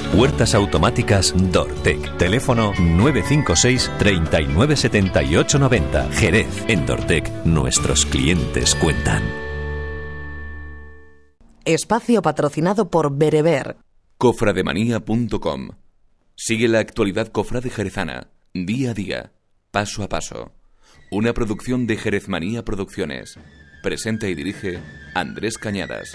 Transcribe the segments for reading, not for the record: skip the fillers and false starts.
Puertas automáticas Dortec. Teléfono 956 39 78 90. Jerez. En Dortec, nuestros clientes cuentan. Espacio patrocinado por Bereber. Cofrademanía.com. Sigue la actualidad cofrade jerezana, día a día, paso a paso. Una producción de Jerezmanía Producciones. Presenta y dirige Andrés Cañadas.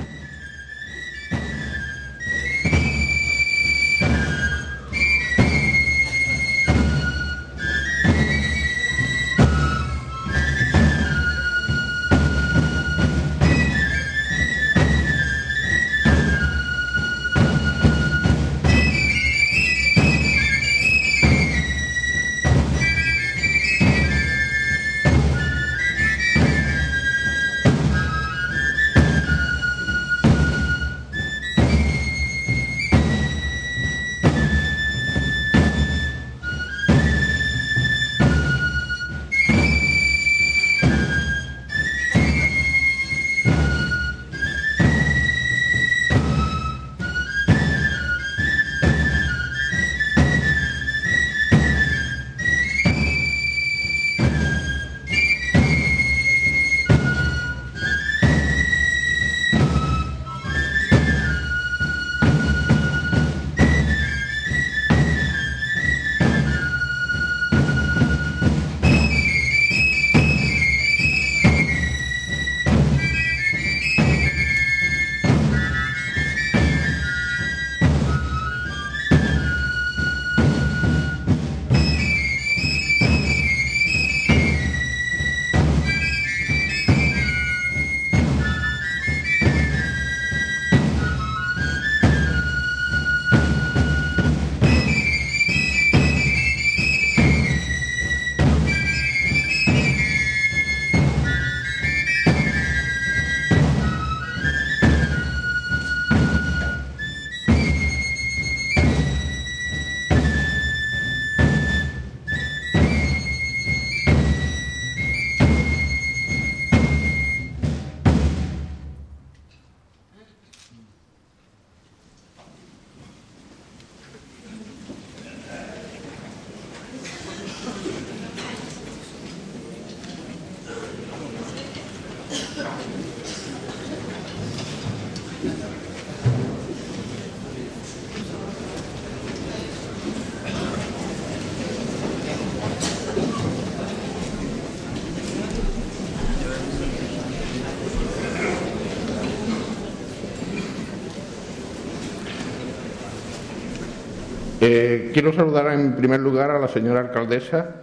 Quiero saludar en primer lugar a la señora alcaldesa,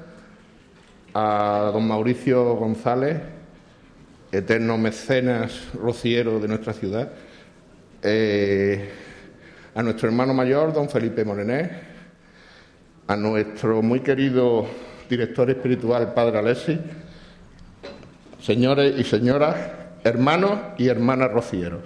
a don Mauricio González, eterno mecenas rociero de nuestra ciudad, a nuestro hermano mayor, don Felipe Morenés, a nuestro muy querido director espiritual, padre Alexis, señores y señoras, hermanos y hermanas rocieros.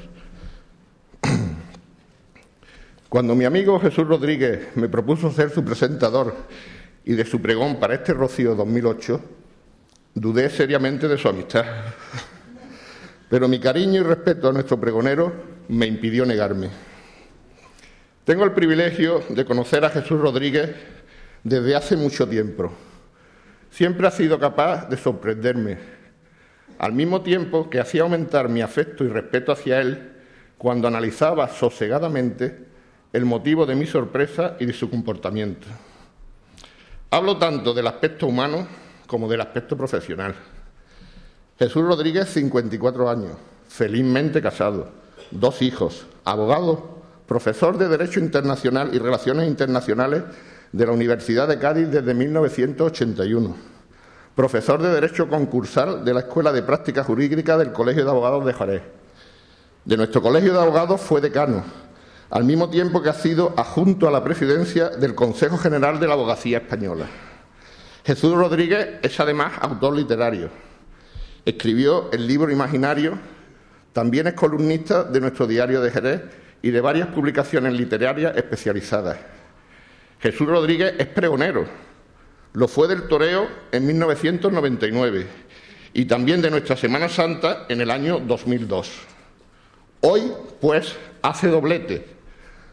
Cuando mi amigo Jesús Rodríguez me propuso ser su presentador y de su pregón para este Rocío 2008, dudé seriamente de su amistad. Pero mi cariño y respeto a nuestro pregonero me impidió negarme. Tengo el privilegio de conocer a Jesús Rodríguez desde hace mucho tiempo. Siempre ha sido capaz de sorprenderme, al mismo tiempo que hacía aumentar mi afecto y respeto hacia él cuando analizaba sosegadamente el motivo de mi sorpresa y de su comportamiento. Hablo tanto del aspecto humano como del aspecto profesional. Jesús Rodríguez, 54 años, felizmente casado, 2 hijos, abogado, profesor de Derecho Internacional y Relaciones Internacionales de la Universidad de Cádiz desde 1981, profesor de Derecho concursal de la Escuela de Práctica Jurídica del Colegio de Abogados de Jerez. De nuestro Colegio de Abogados fue decano, al mismo tiempo que ha sido adjunto a la presidencia del Consejo General de la Abogacía Española. Jesús Rodríguez es además autor literario. Escribió el libro Imaginario, también es columnista de nuestro Diario de Jerez y de varias publicaciones literarias especializadas. Jesús Rodríguez es pregonero, lo fue del toreo en 1999 y también de nuestra Semana Santa en el año 2002. Hoy, pues, hace doblete,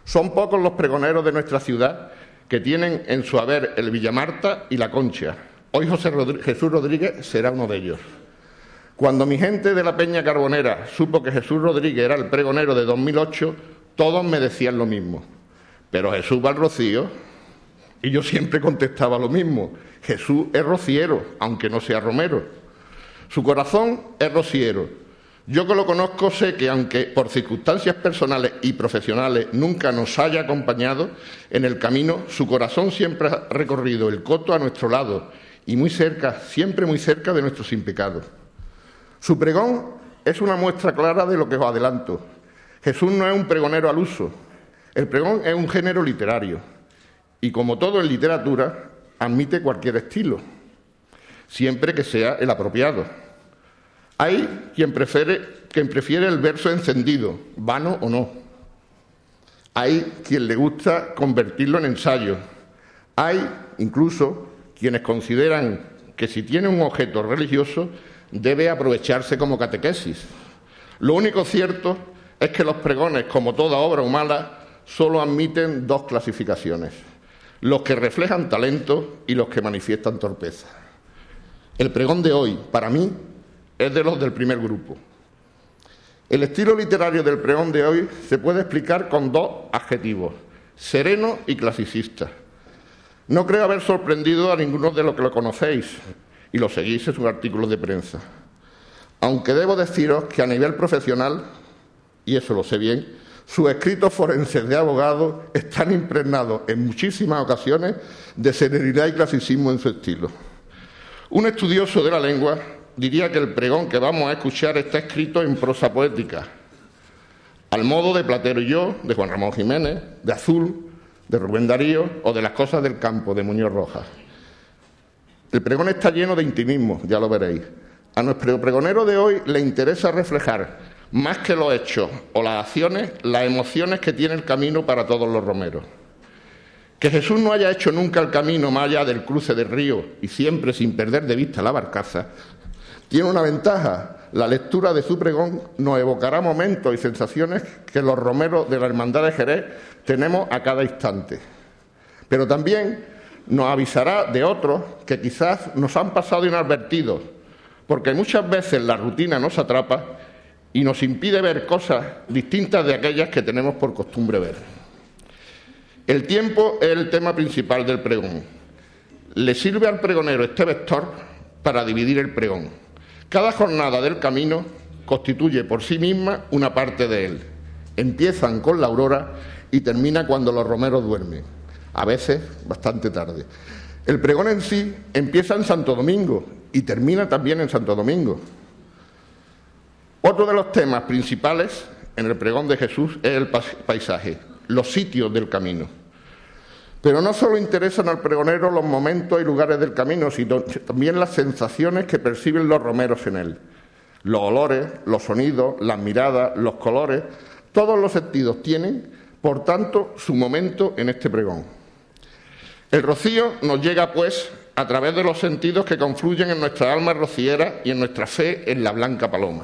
Son pocos los pregoneros de nuestra ciudad que tienen en su haber el Villamarta y la Concha. Hoy Jesús Rodríguez será uno de ellos. Cuando mi gente de la Peña Carbonera supo que Jesús Rodríguez era el pregonero de 2008, todos me decían lo mismo. Pero Jesús va al Rocío. Y yo siempre contestaba lo mismo. Jesús es rociero, aunque no sea romero. Su corazón es rociero. Yo que lo conozco sé que, aunque por circunstancias personales y profesionales nunca nos haya acompañado en el camino, su corazón siempre ha recorrido el coto a nuestro lado y muy cerca, siempre muy cerca de nuestros impecados. Su pregón es una muestra clara de lo que os adelanto. Jesús no es un pregonero al uso. El pregón es un género literario y, como todo en literatura, admite cualquier estilo, siempre que sea el apropiado. Hay quien prefiere el verso encendido, vano o no. Hay quien le gusta convertirlo en ensayo. Hay, incluso, quienes consideran que si tiene un objeto religioso debe aprovecharse como catequesis. Lo único cierto es que los pregones, como toda obra humana, solo admiten dos clasificaciones: los que reflejan talento y los que manifiestan torpeza. El pregón de hoy, para mí, es de los del primer grupo. El estilo literario del pregón de hoy se puede explicar con dos adjetivos: sereno y clasicista. No creo haber sorprendido a ninguno de los que lo conocéis y lo seguís en sus artículos de prensa. Aunque debo deciros que a nivel profesional, y eso lo sé bien, sus escritos forenses de abogado están impregnados en muchísimas ocasiones de serenidad y clasicismo en su estilo. Un estudioso de la lengua diría que el pregón que vamos a escuchar está escrito en prosa poética, al modo de Platero y yo, de Juan Ramón Jiménez, de Azul, de Rubén Darío o de Las cosas del campo, de Muñoz Rojas. El pregón está lleno de intimismo, ya lo veréis. A nuestro pregonero de hoy le interesa reflejar, más que los hechos o las acciones, las emociones que tiene el camino para todos los romeros. Que Jesús no haya hecho nunca el camino más allá del cruce del río y siempre sin perder de vista la barcaza, tiene una ventaja: la lectura de su pregón nos evocará momentos y sensaciones que los romeros de la Hermandad de Jerez tenemos a cada instante. Pero también nos avisará de otros que quizás nos han pasado inadvertidos, porque muchas veces la rutina nos atrapa y nos impide ver cosas distintas de aquellas que tenemos por costumbre ver. El tiempo es el tema principal del pregón. Le sirve al pregonero este vector para dividir el pregón. Cada jornada del camino constituye por sí misma una parte de él. Empiezan con la aurora y termina cuando los romeros duermen, a veces bastante tarde. El pregón en sí empieza en Santo Domingo y termina también en Santo Domingo. Otro de los temas principales en el pregón de Jesús es el paisaje, los sitios del camino. Pero no solo interesan al pregonero los momentos y lugares del camino, sino también las sensaciones que perciben los romeros en él. Los olores, los sonidos, las miradas, los colores, todos los sentidos tienen, por tanto, su momento en este pregón. El rocío nos llega, pues, a través de los sentidos que confluyen en nuestra alma rociera y en nuestra fe en la blanca paloma.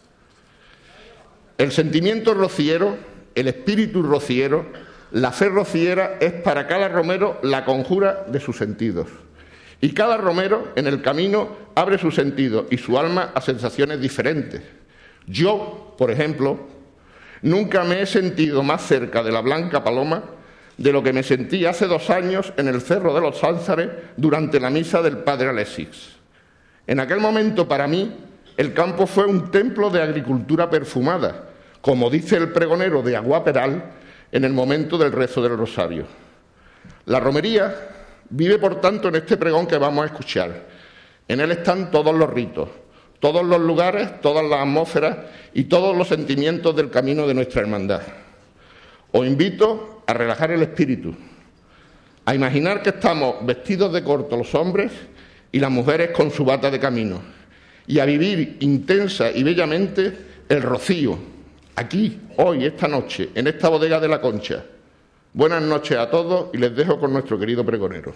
El sentimiento rociero, el espíritu rociero, la fe rociera es para cada romero la conjura de sus sentidos. Y cada romero en el camino abre su sentido y su alma a sensaciones diferentes. Yo, por ejemplo, nunca me he sentido más cerca de la blanca paloma de lo que me sentí hace 2 años en el Cerro de los Sánzares durante la misa del padre Alexis. En aquel momento, para mí, el campo fue un templo de agricultura perfumada, como dice el pregonero de Aguaperal en el momento del rezo del rosario. La romería vive, por tanto, en este pregón que vamos a escuchar. En él están todos los ritos, todos los lugares, todas las atmósferas y todos los sentimientos del camino de nuestra hermandad. Os invito a relajar el espíritu, a imaginar que estamos vestidos de corto los hombres y las mujeres con su bata de camino, y a vivir intensa y bellamente el rocío, aquí, hoy, esta noche, en esta bodega de la Concha. Buenas noches a todos y les dejo con nuestro querido pregonero.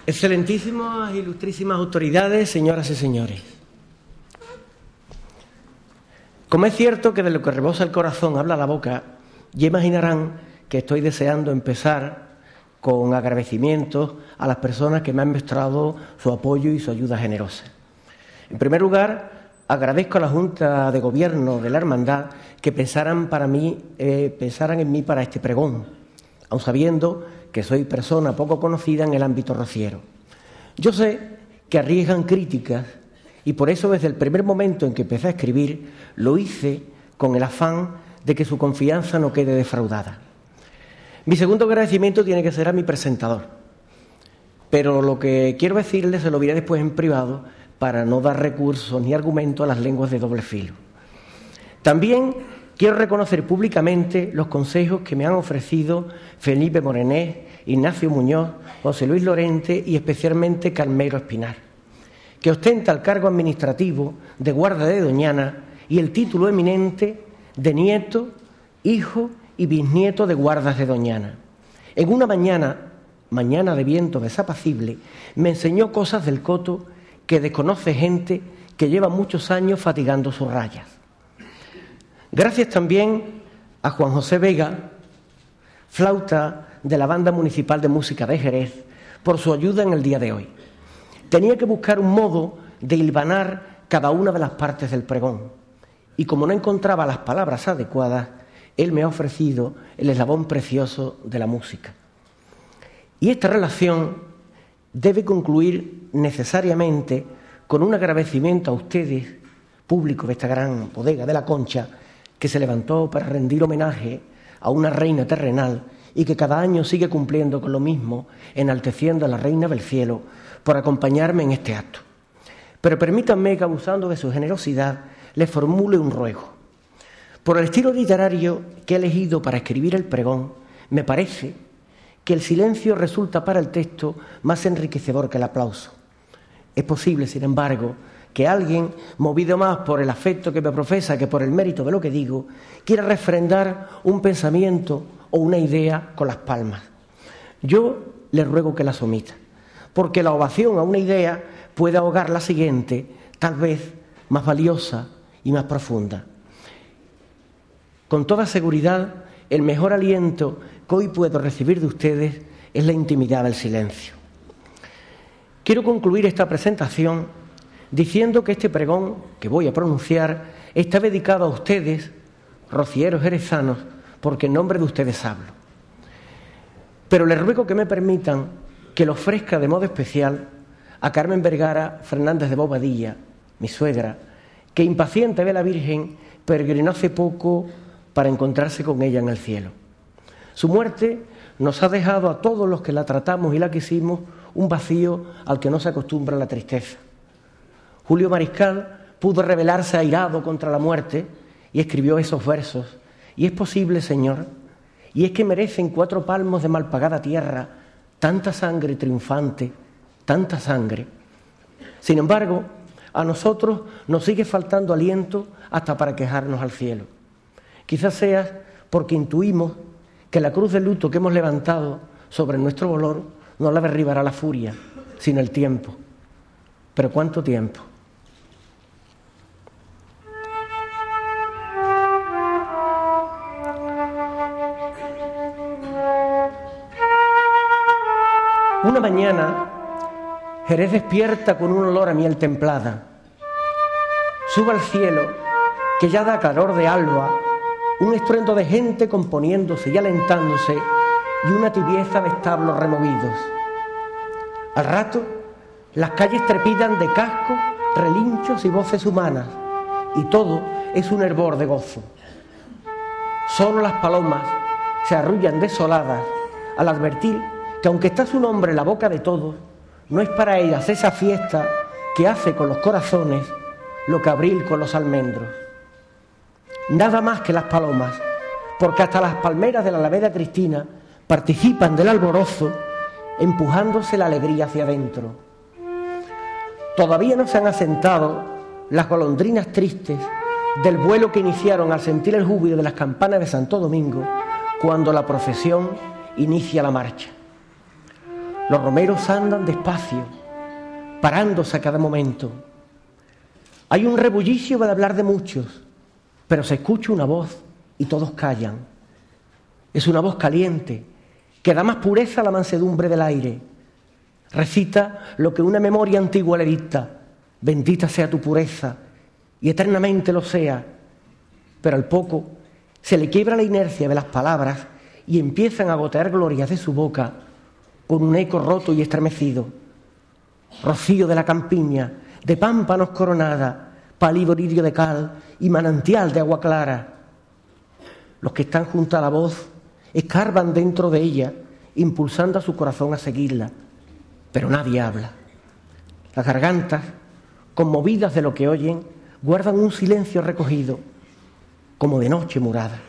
Excelentísimas, ilustrísimas autoridades, señoras y señores. Como es cierto que de lo que rebosa el corazón habla la boca, ya imaginarán que estoy deseando empezar con agradecimientos a las personas que me han mostrado su apoyo y su ayuda generosa. En primer lugar, agradezco a la Junta de Gobierno de la Hermandad que pensaran en mí para este pregón, aun sabiendo que soy persona poco conocida en el ámbito rociero. Yo sé que arriesgan críticas y por eso desde el primer momento en que empecé a escribir lo hice con el afán de que su confianza no quede defraudada. Mi segundo agradecimiento tiene que ser a mi presentador, pero lo que quiero decirle se lo diré después en privado para no dar recursos ni argumentos a las lenguas de doble filo. También quiero reconocer públicamente los consejos que me han ofrecido Felipe Morenés, Ignacio Muñoz, José Luis Lorente y especialmente Carmelo Espinar, que ostenta el cargo administrativo de guarda de Doñana y el título eminente de nieto, hijo y bisnieto de guardas de Doñana. En una mañana de viento desapacible, me enseñó cosas del coto que desconoce gente que lleva muchos años fatigando sus rayas. Gracias también a Juan José Vega, flauta de la Banda Municipal de Música de Jerez, por su ayuda en el día de hoy. Tenía que buscar un modo de hilvanar cada una de las partes del pregón, y como no encontraba las palabras adecuadas, él me ha ofrecido el eslabón precioso de la música. Y esta relación debe concluir necesariamente con un agradecimiento a ustedes, público de esta gran bodega de la Concha, que se levantó para rendir homenaje a una reina terrenal y que cada año sigue cumpliendo con lo mismo, enalteciendo a la reina del cielo por acompañarme en este acto. Pero permítanme que, abusando de su generosidad, les formule un ruego. Por el estilo literario que he elegido para escribir el pregón, me parece que el silencio resulta para el texto más enriquecedor que el aplauso. Es posible, sin embargo, que alguien, movido más por el afecto que me profesa que por el mérito de lo que digo, quiera refrendar un pensamiento o una idea con las palmas. Yo le ruego que las omita, porque la ovación a una idea puede ahogar la siguiente, tal vez más valiosa y más profunda. Con toda seguridad, el mejor aliento que hoy puedo recibir de ustedes es la intimidad del silencio. Quiero concluir esta presentación diciendo que este pregón que voy a pronunciar está dedicado a ustedes, rocieros jerezanos, porque en nombre de ustedes hablo. Pero les ruego que me permitan que lo ofrezca de modo especial a Carmen Vergara Fernández de Bobadilla, mi suegra, que impaciente ve a la Virgen, peregrinó hace poco para encontrarse con ella en el cielo. Su muerte nos ha dejado a todos los que la tratamos y la quisimos un vacío al que no se acostumbra la tristeza. Julio Mariscal pudo rebelarse airado contra la muerte y escribió esos versos. Y es posible, Señor, y es que merecen 4 palmos de mal pagada tierra tanta sangre triunfante, tanta sangre. Sin embargo, a nosotros nos sigue faltando aliento hasta para quejarnos al cielo. Quizás sea porque intuimos que la cruz de luto que hemos levantado sobre nuestro dolor no la derribará la furia, sino el tiempo. ¿Pero cuánto tiempo? Una mañana, Jerez despierta con un olor a miel templada. Sube al cielo, que ya da calor de alba, un estruendo de gente componiéndose y alentándose y una tibieza de establos removidos. Al rato, las calles trepidan de cascos, relinchos y voces humanas, y todo es un hervor de gozo. Solo las palomas se arrullan desoladas al advertir que aunque está su nombre en la boca de todos, no es para ellas esa fiesta que hace con los corazones lo que abril con los almendros. Nada más que las palomas, porque hasta las palmeras de la Alameda Cristina participan del alborozo, empujándose la alegría hacia adentro. Todavía no se han asentado las golondrinas tristes del vuelo que iniciaron al sentir el júbilo de las campanas de Santo Domingo cuando la procesión inicia la marcha. Los romeros andan despacio, parándose a cada momento. Hay un rebullicio para hablar de muchos, pero se escucha una voz y todos callan. Es una voz caliente, que da más pureza a la mansedumbre del aire. Recita lo que una memoria antigua le dicta: bendita sea tu pureza, y eternamente lo sea. Pero al poco se le quiebra la inercia de las palabras y empiezan a gotear glorias de su boca con un eco roto y estremecido. Rocío de la campiña, de pámpanos coronada, pálido lirio de cal y manantial de agua clara. Los que están junto a la voz escarban dentro de ella, impulsando a su corazón a seguirla, pero nadie habla. Las gargantas, conmovidas de lo que oyen, guardan un silencio recogido, como de noche murada.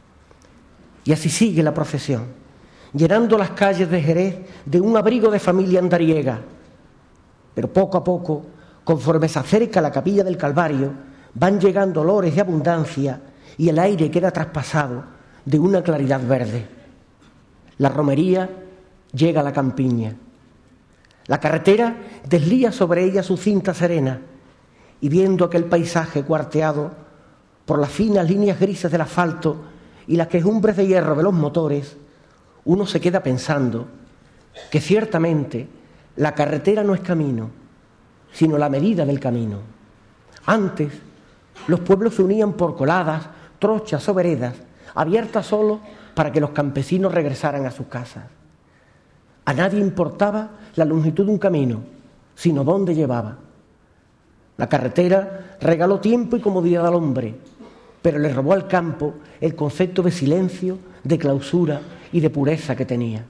Y así sigue la procesión, llenando las calles de Jerez de un abrigo de familia andariega. Pero poco a poco, conforme se acerca la capilla del Calvario, van llegando olores de abundancia y el aire queda traspasado de una claridad verde. La romería llega a la campiña. La carretera deslía sobre ella su cinta serena y viendo aquel paisaje cuarteado por las finas líneas grises del asfalto y las quejumbres de hierro de los motores, uno se queda pensando que ciertamente la carretera no es camino, sino la medida del camino. Antes, los pueblos se unían por coladas, trochas o veredas, abiertas solo para que los campesinos regresaran a sus casas. A nadie importaba la longitud de un camino, sino dónde llevaba. La carretera regaló tiempo y comodidad al hombre, pero le robó al campo el concepto de silencio, de clausura y de pureza que tenía.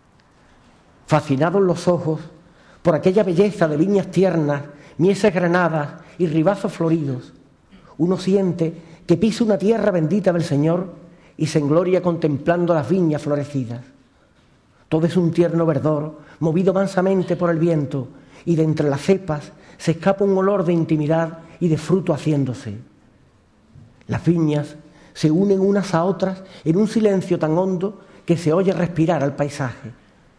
Fascinados los ojos por aquella belleza de viñas tiernas, mieses granadas y ribazos floridos, uno siente que pisa una tierra bendita del Señor y se engloria contemplando las viñas florecidas. Todo es un tierno verdor, movido mansamente por el viento, y de entre las cepas se escapa un olor de intimidad y de fruto haciéndose. Las viñas se unen unas a otras en un silencio tan hondo que se oye respirar al paisaje.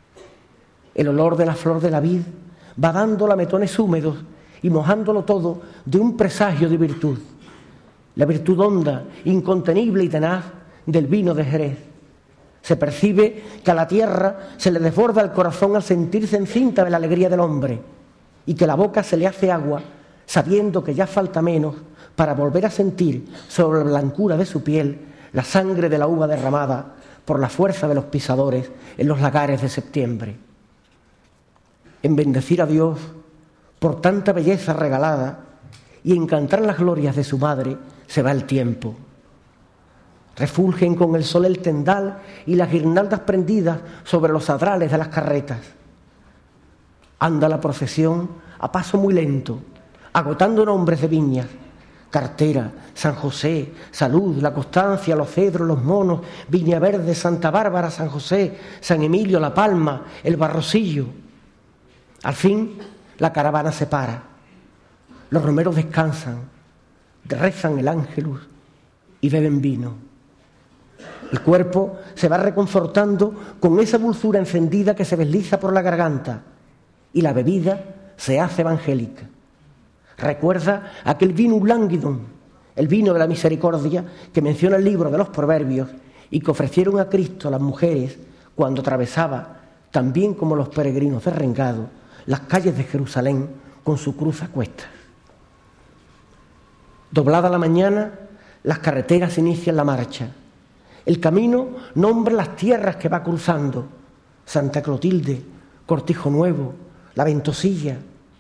El olor de la flor de la vid va dando lametones húmedos y mojándolo todo de un presagio de virtud. La virtud honda, incontenible y tenaz del vino de Jerez. Se percibe que a la tierra se le desborda el corazón al sentirse encinta de la alegría del hombre y que la boca se le hace agua sabiendo que ya falta menos para volver a sentir sobre la blancura de su piel la sangre de la uva derramada por la fuerza de los pisadores en los lagares de septiembre. En bendecir a Dios por tanta belleza regalada y en cantar las glorias de su madre se va el tiempo. Refulgen con el sol el tendal y las guirnaldas prendidas sobre los adrales de las carretas. Anda la procesión a paso muy lento, agotando nombres de viñas: Cartera, San José, Salud, La Constancia, Los Cedros, Los Monos, Viña Verde, Santa Bárbara, San José, San Emilio, La Palma, El Barrosillo. Al fin, la caravana se para. Los romeros descansan, rezan el ángelus y beben vino. El cuerpo se va reconfortando con esa dulzura encendida que se desliza por la garganta y la bebida se hace evangélica. Recuerda aquel vinum languidum, el vino de la misericordia que menciona el libro de los Proverbios y que ofrecieron a Cristo a las mujeres cuando atravesaba, también como los peregrinos derrengados, las calles de Jerusalén con su cruz a cuestas. Doblada la mañana, las carreteras inician la marcha. El camino nombra las tierras que va cruzando: Santa Clotilde, Cortijo Nuevo, La Ventosilla.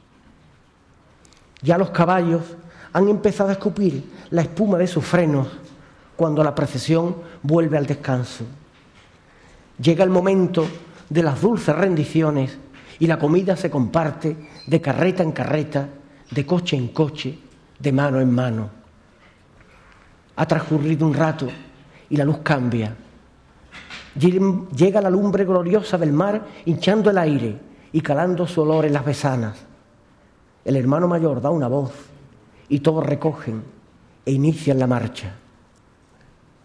Ya los caballos han empezado a escupir la espuma de sus frenos cuando la procesión vuelve al descanso. Llega el momento de las dulces rendiciones y la comida se comparte de carreta en carreta, de coche en coche, de mano en mano. Ha transcurrido un rato y la luz cambia. Llega la lumbre gloriosa del mar hinchando el aire y calando su olor en las besanas. El hermano mayor da una voz y todos recogen e inician la marcha.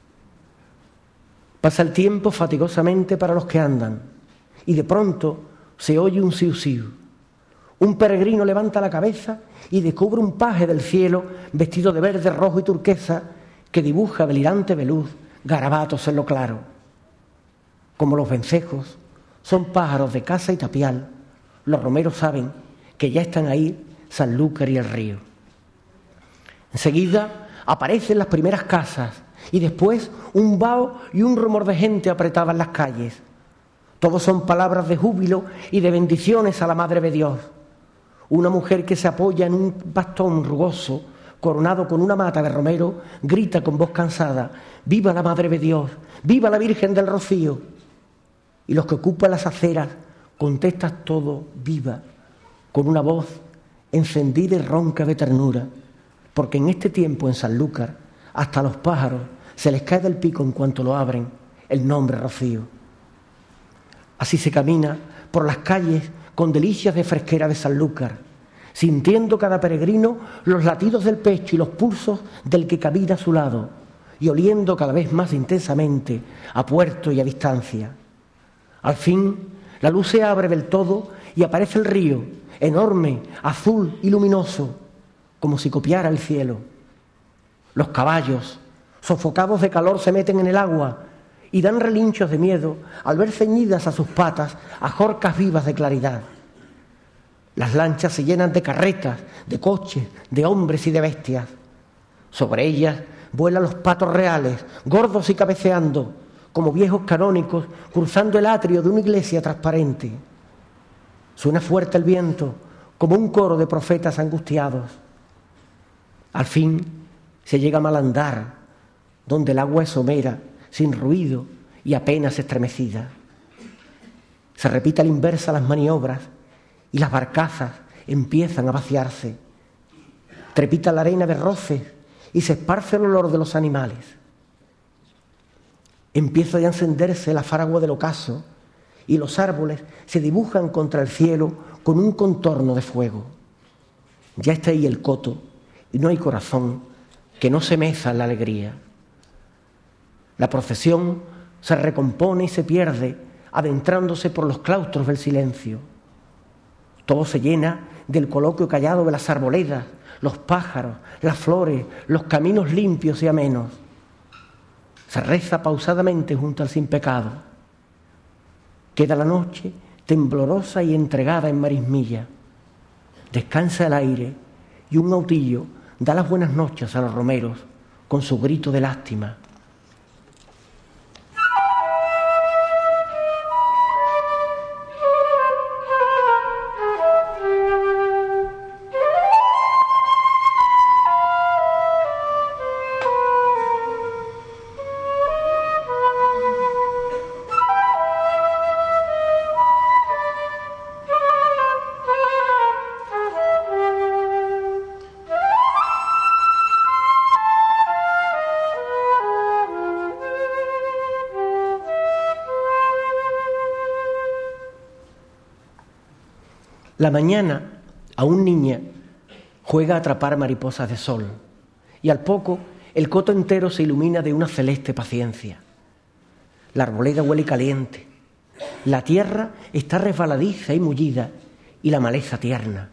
Pasa el tiempo fatigosamente para los que andan y de pronto, se oye un siu-siu. Un peregrino levanta la cabeza y descubre un paje del cielo vestido de verde, rojo y turquesa que dibuja delirante veluz garabatos en lo claro. Como los vencejos son pájaros de casa y tapial, los romeros saben que ya están ahí Sanlúcar y el río. Enseguida aparecen las primeras casas y después un vaho y un rumor de gente apretada en las calles. Todos son palabras de júbilo y de bendiciones a la Madre de Dios. Una mujer que se apoya en un bastón rugoso, coronado con una mata de romero, grita con voz cansada: ¡Viva la Madre de Dios! ¡Viva la Virgen del Rocío! Y los que ocupan las aceras contestan todo viva, con una voz encendida y ronca de ternura, porque en este tiempo en Sanlúcar hasta a los pájaros se les cae del pico en cuanto lo abren el nombre Rocío. Así se camina por las calles con delicias de fresquera de Sanlúcar, sintiendo cada peregrino los latidos del pecho y los pulsos del que camina a su lado, y oliendo cada vez más intensamente a puerto y a distancia. Al fin, la luz se abre del todo y aparece el río, enorme, azul y luminoso, como si copiara el cielo. Los caballos, sofocados de calor, se meten en el agua y dan relinchos de miedo al ver ceñidas a sus patas ajorcas vivas de claridad. Las lanchas se llenan de carretas, de coches, de hombres y de bestias. Sobre ellas vuelan los patos reales, gordos y cabeceando, como viejos canónicos cruzando el atrio de una iglesia transparente. Suena fuerte el viento, como un coro de profetas angustiados. Al fin se llega a Malandar, donde el agua es somera, sin ruido y apenas estremecida. Se repite a la inversa las maniobras y las barcazas empiezan a vaciarse. Trepita la arena de roces y se esparce el olor de los animales. Empieza ya a encenderse la fragua del ocaso y los árboles se dibujan contra el cielo con un contorno de fuego. Ya está ahí el coto y no hay corazón que no se meza en la alegría. La procesión se recompone y se pierde adentrándose por los claustros del silencio. Todo se llena del coloquio callado de las arboledas, los pájaros, las flores, los caminos limpios y amenos. Se reza pausadamente junto al sin pecado. Queda la noche temblorosa y entregada en marismilla. Descansa el aire y un autillo da las buenas noches a los romeros con su grito de lástima. La mañana, aún niña, juega a atrapar mariposas de sol y al poco el coto entero se ilumina de una celeste paciencia. La arboleda huele caliente, la tierra está resbaladiza y mullida y la maleza tierna.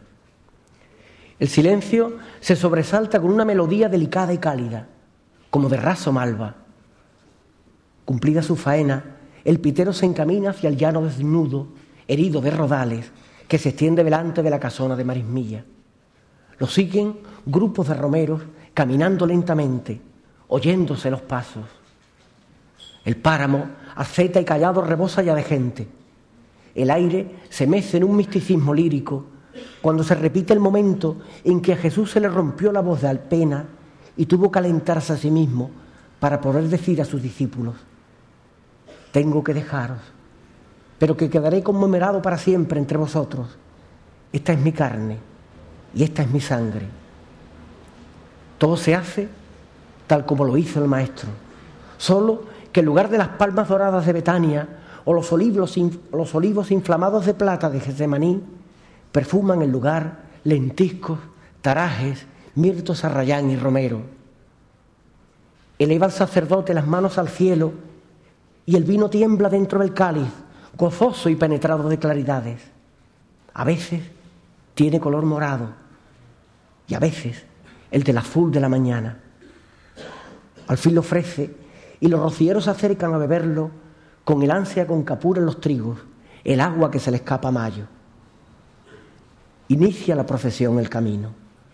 El silencio se sobresalta con una melodía delicada y cálida, como de raso malva. Cumplida su faena, el pitero se encamina hacia el llano desnudo, herido de rodales, que se extiende delante de la casona de Marismilla. Lo siguen grupos de romeros caminando lentamente, oyéndose los pasos. El páramo, aceta y callado, rebosa ya de gente. El aire se mece en un misticismo lírico cuando se repite el momento en que a Jesús se le rompió la voz de alpena y tuvo que alentarse a sí mismo para poder decir a sus discípulos: tengo que dejaros, pero que quedaré conmemorado para siempre entre vosotros. Esta es mi carne y esta es mi sangre. Todo se hace tal como lo hizo el Maestro, solo que en lugar de las palmas doradas de Betania o los olivos inflamados de plata de Getsemaní, perfuman el lugar lentiscos, tarajes, mirtos arrayán y romero. Eleva el sacerdote las manos al cielo y el vino tiembla dentro del cáliz, gozoso y penetrado de claridades. A veces tiene color morado y a veces el del azul de la mañana. Al fin lo ofrece y los rocieros se acercan a beberlo con el ansia con que apuran los trigos, el agua que se le escapa a mayo. Inicia la procesión el camino.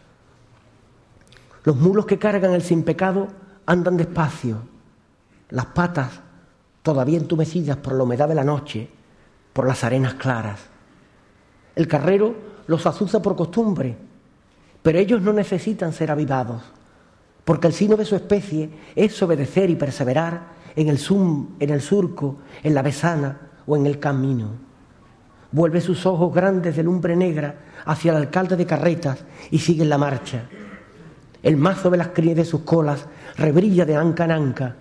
Los mulos que cargan el sin pecado andan despacio, las patas todavía entumecidas por la humedad de la noche, por las arenas claras. El carrero los azuza por costumbre, pero ellos no necesitan ser avivados, porque el signo de su especie es obedecer y perseverar en el surco, en la besana o en el camino. Vuelve sus ojos grandes de lumbre negra hacia el alcalde de carretas y sigue en la marcha. El mazo de las crías de sus colas rebrilla de anca en anca.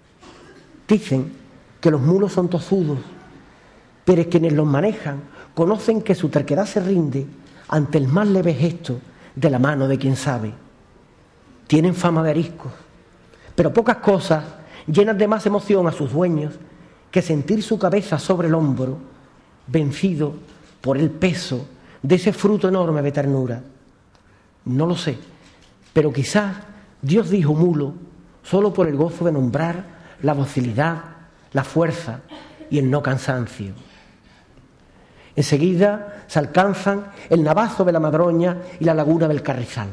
Dicen que los mulos son tozudos, pero quienes los manejan conocen que su terquedad se rinde ante el más leve gesto de la mano de quien sabe. Tienen fama de ariscos, pero pocas cosas llenan de más emoción a sus dueños que sentir su cabeza sobre el hombro, vencido por el peso de ese fruto enorme de ternura. No lo sé, pero quizás Dios dijo mulo solo por el gozo de nombrar la docilidad, la fuerza y el no cansancio. Enseguida se alcanzan el Navazo de la Madroña y la Laguna del Carrizal,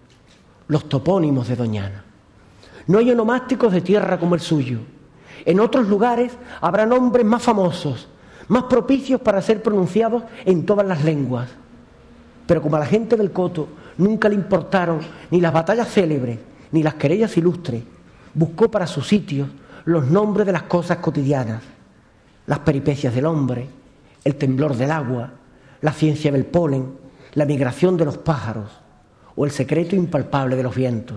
los topónimos de Doñana. No hay onomásticos de tierra como el suyo. En otros lugares habrá nombres más famosos, más propicios para ser pronunciados en todas las lenguas. Pero como a la gente del Coto nunca le importaron ni las batallas célebres ni las querellas ilustres, buscó para sus sitios los nombres de las cosas cotidianas, las peripecias del hombre, el temblor del agua, la ciencia del polen, la migración de los pájaros o el secreto impalpable de los vientos.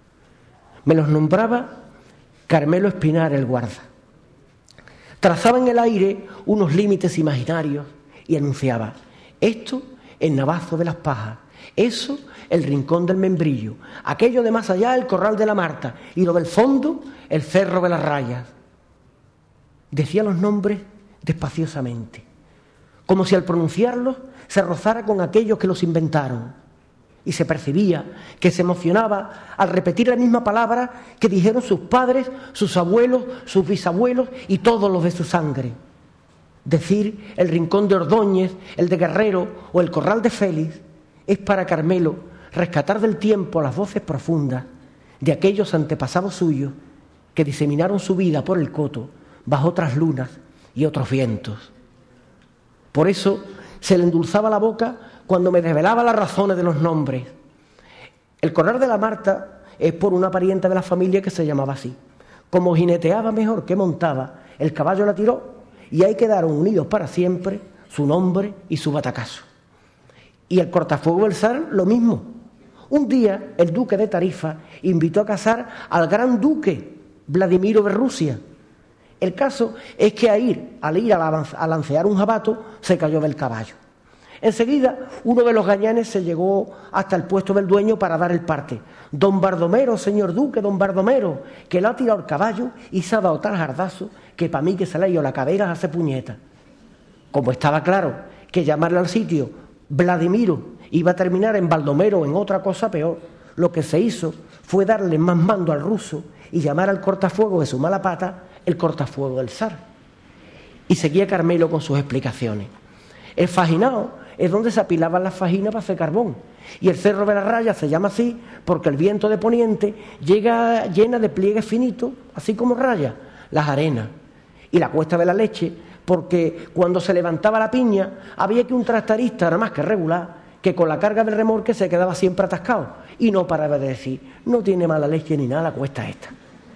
Me los nombraba Carmelo Espinar el guarda. Trazaba en el aire unos límites imaginarios y anunciaba: esto el Navazo de las Pajas, eso el Rincón del Membrillo, aquello de más allá el Corral de la Marta y lo del fondo el Cerro de las Rayas. Decía los nombres despaciosamente, como si al pronunciarlos se rozara con aquellos que los inventaron, y se percibía que se emocionaba al repetir la misma palabra que dijeron sus padres, sus abuelos, sus bisabuelos y todos los de su sangre. Decir el Rincón de Ordóñez, el de Guerrero o el Corral de Félix es para Carmelo rescatar del tiempo las voces profundas de aquellos antepasados suyos que diseminaron su vida por el Coto bajo otras lunas y otros vientos. Por eso se le endulzaba la boca cuando me desvelaba las razones de los nombres. El Corral de la Marta es por una parienta de la familia que se llamaba así. Como jineteaba mejor que montaba, el caballo la tiró y ahí quedaron unidos para siempre su nombre y su batacazo. Y el cortafuego del zar lo mismo. Un día el duque de Tarifa invitó a casar al gran duque Vladimiro de Rusia. El caso es que al ir a lancear un jabato se cayó del caballo. Enseguida uno de los gañanes se llegó hasta el puesto del dueño para dar el parte. Don Bardomero, señor duque, don Bardomero, que le ha tirado el caballo y se ha dado tal jardazo que para mí que se le ha ido la cadera hace puñeta. Como estaba claro que llamarle al sitio Vladimiro iba a terminar en Baldomero o en otra cosa peor, lo que se hizo fue darle más mando al ruso y llamar al cortafuego de su mala pata el cortafuego del zar. Y seguía Carmelo con sus explicaciones. El Fajinao es donde se apilaban las fajinas para hacer carbón, y el Cerro de las Rayas se llama así porque el viento de poniente llega llena de pliegues finitos, así como rayas, las arenas. Y la Cuesta de la Leche porque cuando se levantaba la piña había que un tractorista, nada más que regular, que con la carga del remolque se quedaba siempre atascado y no paraba de decir: no tiene mala leche ni nada la cuesta esta.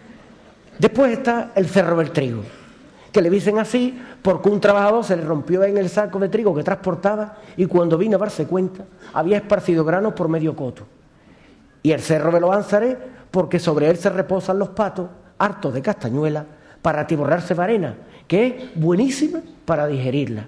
Después está el Cerro del Trigo, que le dicen así porque un trabajador se le rompió en el saco de trigo que transportaba y cuando vino a darse cuenta había esparcido granos por medio coto. Y el Cerro de los Ánzares porque sobre él se reposan los patos hartos de castañuela para atiborrarse de arena, que es buenísima para digerirla.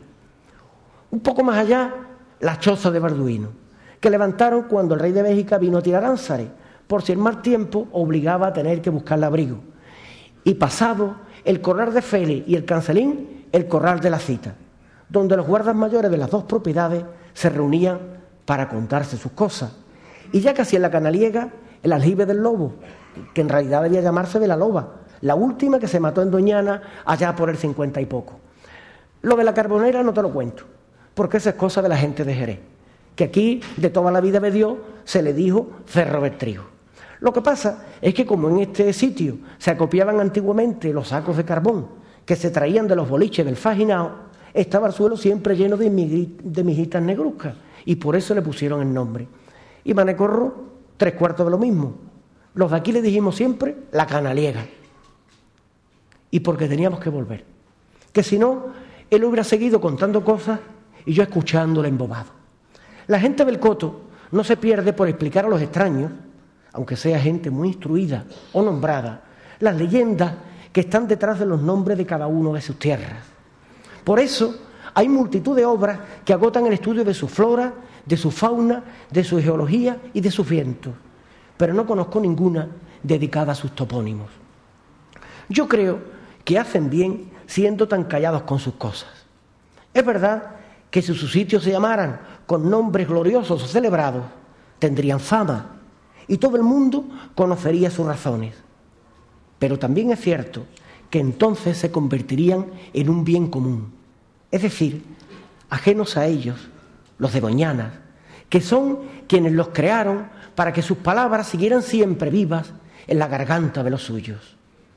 Un poco más allá, la choza de Balduino, que levantaron cuando el rey de Bélgica vino a tirar Ánzares, por si el mal tiempo obligaba a tener que buscarle abrigo. Y pasado el Corral de Félix y el Cancelín, el Corral de la Cita, donde los guardas mayores de las dos propiedades se reunían para contarse sus cosas. Y ya casi en la canaliega, el aljibe del lobo, que en realidad debía llamarse de la loba, la última que se mató en Doñana allá por el 50 y poco. Lo de la Carbonera no te lo cuento, porque eso es cosa de la gente de Jerez, que aquí de toda la vida de Dios se le dijo Cerro Bertrijo. Lo que pasa es que como en este sitio se acopiaban antiguamente los sacos de carbón que se traían de los boliches del Faginao, estaba el suelo siempre lleno de mijitas negruzcas y por eso le pusieron el nombre. Y Manecorro, 3/4 de lo mismo. Los de aquí le dijimos siempre la canaliega. Y porque teníamos que volver. Que si no, él hubiera seguido contando cosas y yo escuchándole embobado. La gente del coto no se pierde por explicar a los extraños, aunque sea gente muy instruida o nombrada, las leyendas que están detrás de los nombres de cada uno de sus tierras. Por eso hay multitud de obras que agotan el estudio de su flora, de su fauna, de su geología y de sus vientos, pero no conozco ninguna dedicada a sus topónimos. Yo creo que hacen bien siendo tan callados con sus cosas. Es verdad que si sus sitios se llamaran con nombres gloriosos o celebrados, tendrían fama y todo el mundo conocería sus razones. Pero también es cierto que entonces se convertirían en un bien común, es decir, ajenos a ellos, los de Doñana, que son quienes los crearon para que sus palabras siguieran siempre vivas en la garganta de los suyos.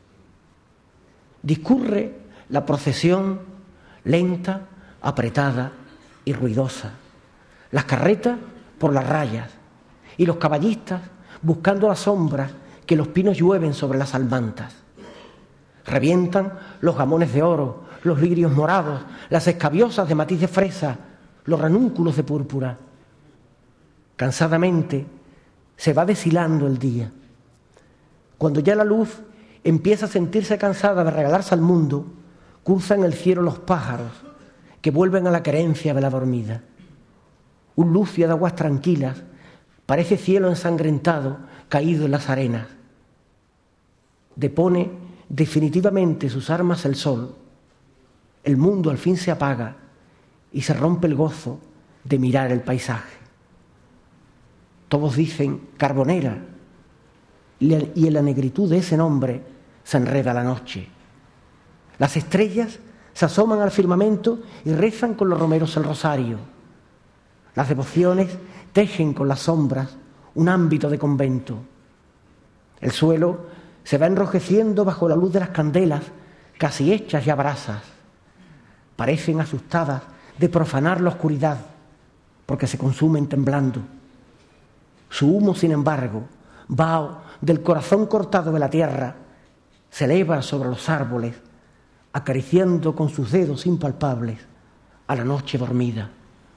Discurre la procesión lenta, apretada y ruidosa, las carretas por las rayas y los caballistas buscando las sombras que los pinos llueven sobre las almantas. Revientan los jamones de oro, los lirios morados, las escabiosas de matiz de fresa, los ranúnculos de púrpura. Cansadamente se va deshilando el día. Cuando ya la luz empieza a sentirse cansada de regalarse al mundo, cruzan el cielo los pájaros que vuelven a la querencia de la dormida. Un lucio de aguas tranquilas parece cielo ensangrentado caído en las arenas. Depone definitivamente sus armas el sol. El mundo al fin se apaga y se rompe el gozo de mirar el paisaje. Todos dicen Carbonera y en la negritud de ese nombre se enreda la noche. Las estrellas se asoman al firmamento y rezan con los romeros el rosario. Las devociones tejen con las sombras un ámbito de convento. El suelo se va enrojeciendo bajo la luz de las candelas, casi hechas ya brasas. Parecen asustadas de profanar la oscuridad, porque se consumen temblando. Su humo, sin embargo, vaho del corazón cortado de la tierra, se eleva sobre los árboles, acariciando con sus dedos impalpables a la noche dormida.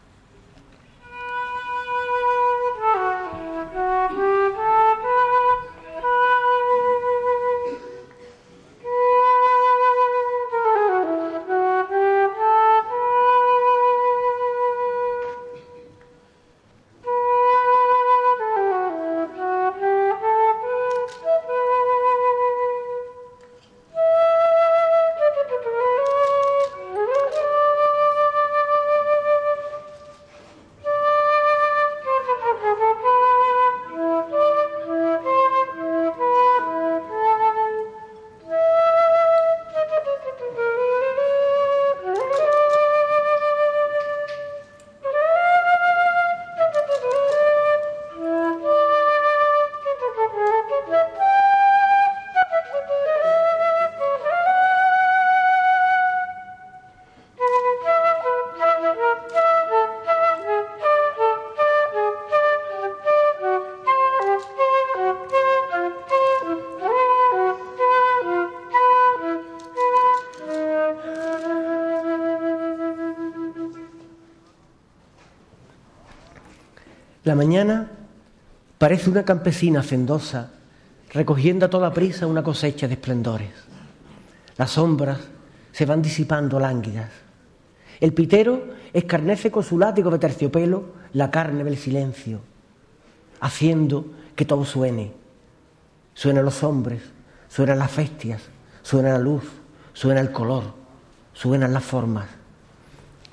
La mañana parece una campesina hacendosa recogiendo a toda prisa una cosecha de esplendores. Las sombras se van disipando lánguidas. El pitero escarnece con su látigo de terciopelo la carne del silencio, haciendo que todo suene. Suenan los hombres, suenan las bestias, suena la luz, suena el color, suenan las formas.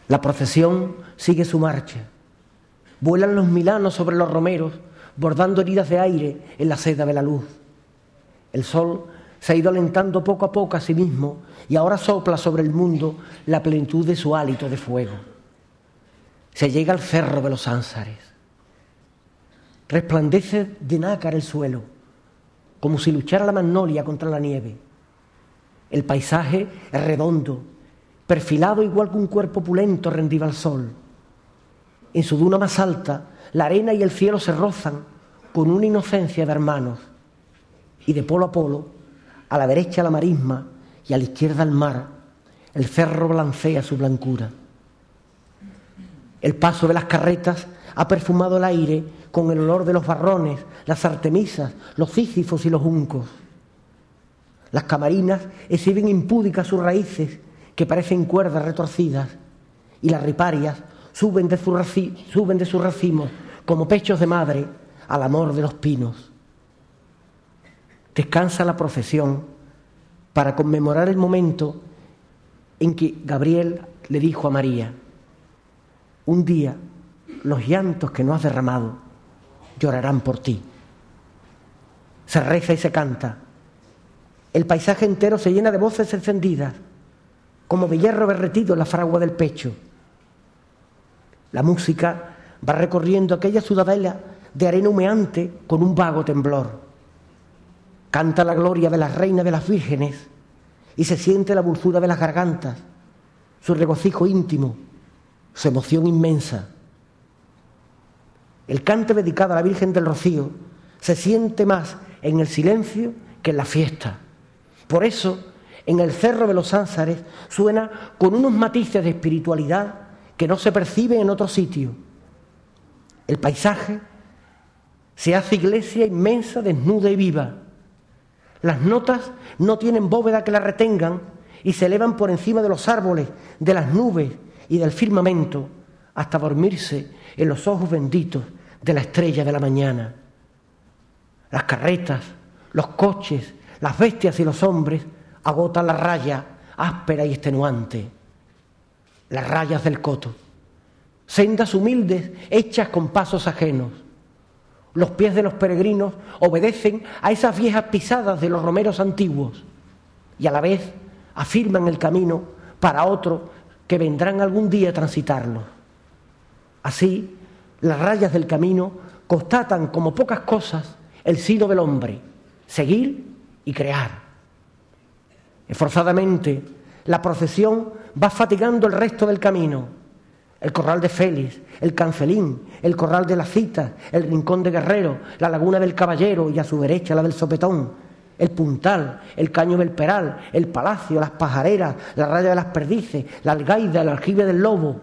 La procesión sigue su marcha. Vuelan los milanos sobre los romeros, bordando heridas de aire en la seda de la luz. El sol se ha ido alentando poco a poco a sí mismo y ahora sopla sobre el mundo la plenitud de su hálito de fuego. Se llega al cerro de los Ánsares. Resplandece de nácar el suelo, como si luchara la magnolia contra la nieve. El paisaje es redondo, perfilado igual que un cuerpo opulento rendido al sol. En su duna más alta, la arena y el cielo se rozan con una inocencia de hermanos. Y de polo a polo, a la derecha la marisma y a la izquierda el mar, el cerro balancea su blancura. El paso de las carretas ha perfumado el aire con el olor de los barrones, las artemisas, los sísifos y los juncos. Las camarinas exhiben impúdicas sus raíces, que parecen cuerdas retorcidas, y las riparias suben de sus racimos como pechos de madre al amor de los pinos. Descansa la procesión para conmemorar el momento en que Gabriel le dijo a María: un día los llantos que no has derramado llorarán por ti. Se reza y se canta. El paisaje entero se llena de voces encendidas, como de hierro derretido en la fragua del pecho. La música va recorriendo aquella ciudadela de arena humeante con un vago temblor. Canta la gloria de las reinas de las vírgenes y se siente la dulzura de las gargantas, su regocijo íntimo, su emoción inmensa. El cante dedicado a la Virgen del Rocío se siente más en el silencio que en la fiesta. Por eso, en el Cerro de los Ánsares suena con unos matices de espiritualidad que no se perciben en otro sitio. El paisaje se hace iglesia inmensa, desnuda y viva. Las notas no tienen bóveda que las retengan y se elevan por encima de los árboles, de las nubes y del firmamento hasta dormirse en los ojos benditos de la estrella de la mañana. Las carretas, los coches, las bestias y los hombres agotan la raya áspera y extenuante, las rayas del coto, sendas humildes hechas con pasos ajenos. Los pies de los peregrinos obedecen a esas viejas pisadas de los romeros antiguos y a la vez afirman el camino para otros que vendrán algún día a transitarlo. Así, las rayas del camino constatan como pocas cosas el sino del hombre: seguir y crear. Esforzadamente, la procesión va fatigando el resto del camino. El corral de Félix, el Cancelín, el corral de las Citas, el rincón de Guerrero, la laguna del Caballero y a su derecha la del Sopetón, el Puntal, el caño del Peral, el Palacio, las Pajareras, la raya de las Perdices, la Algaida, el aljibe del Lobo.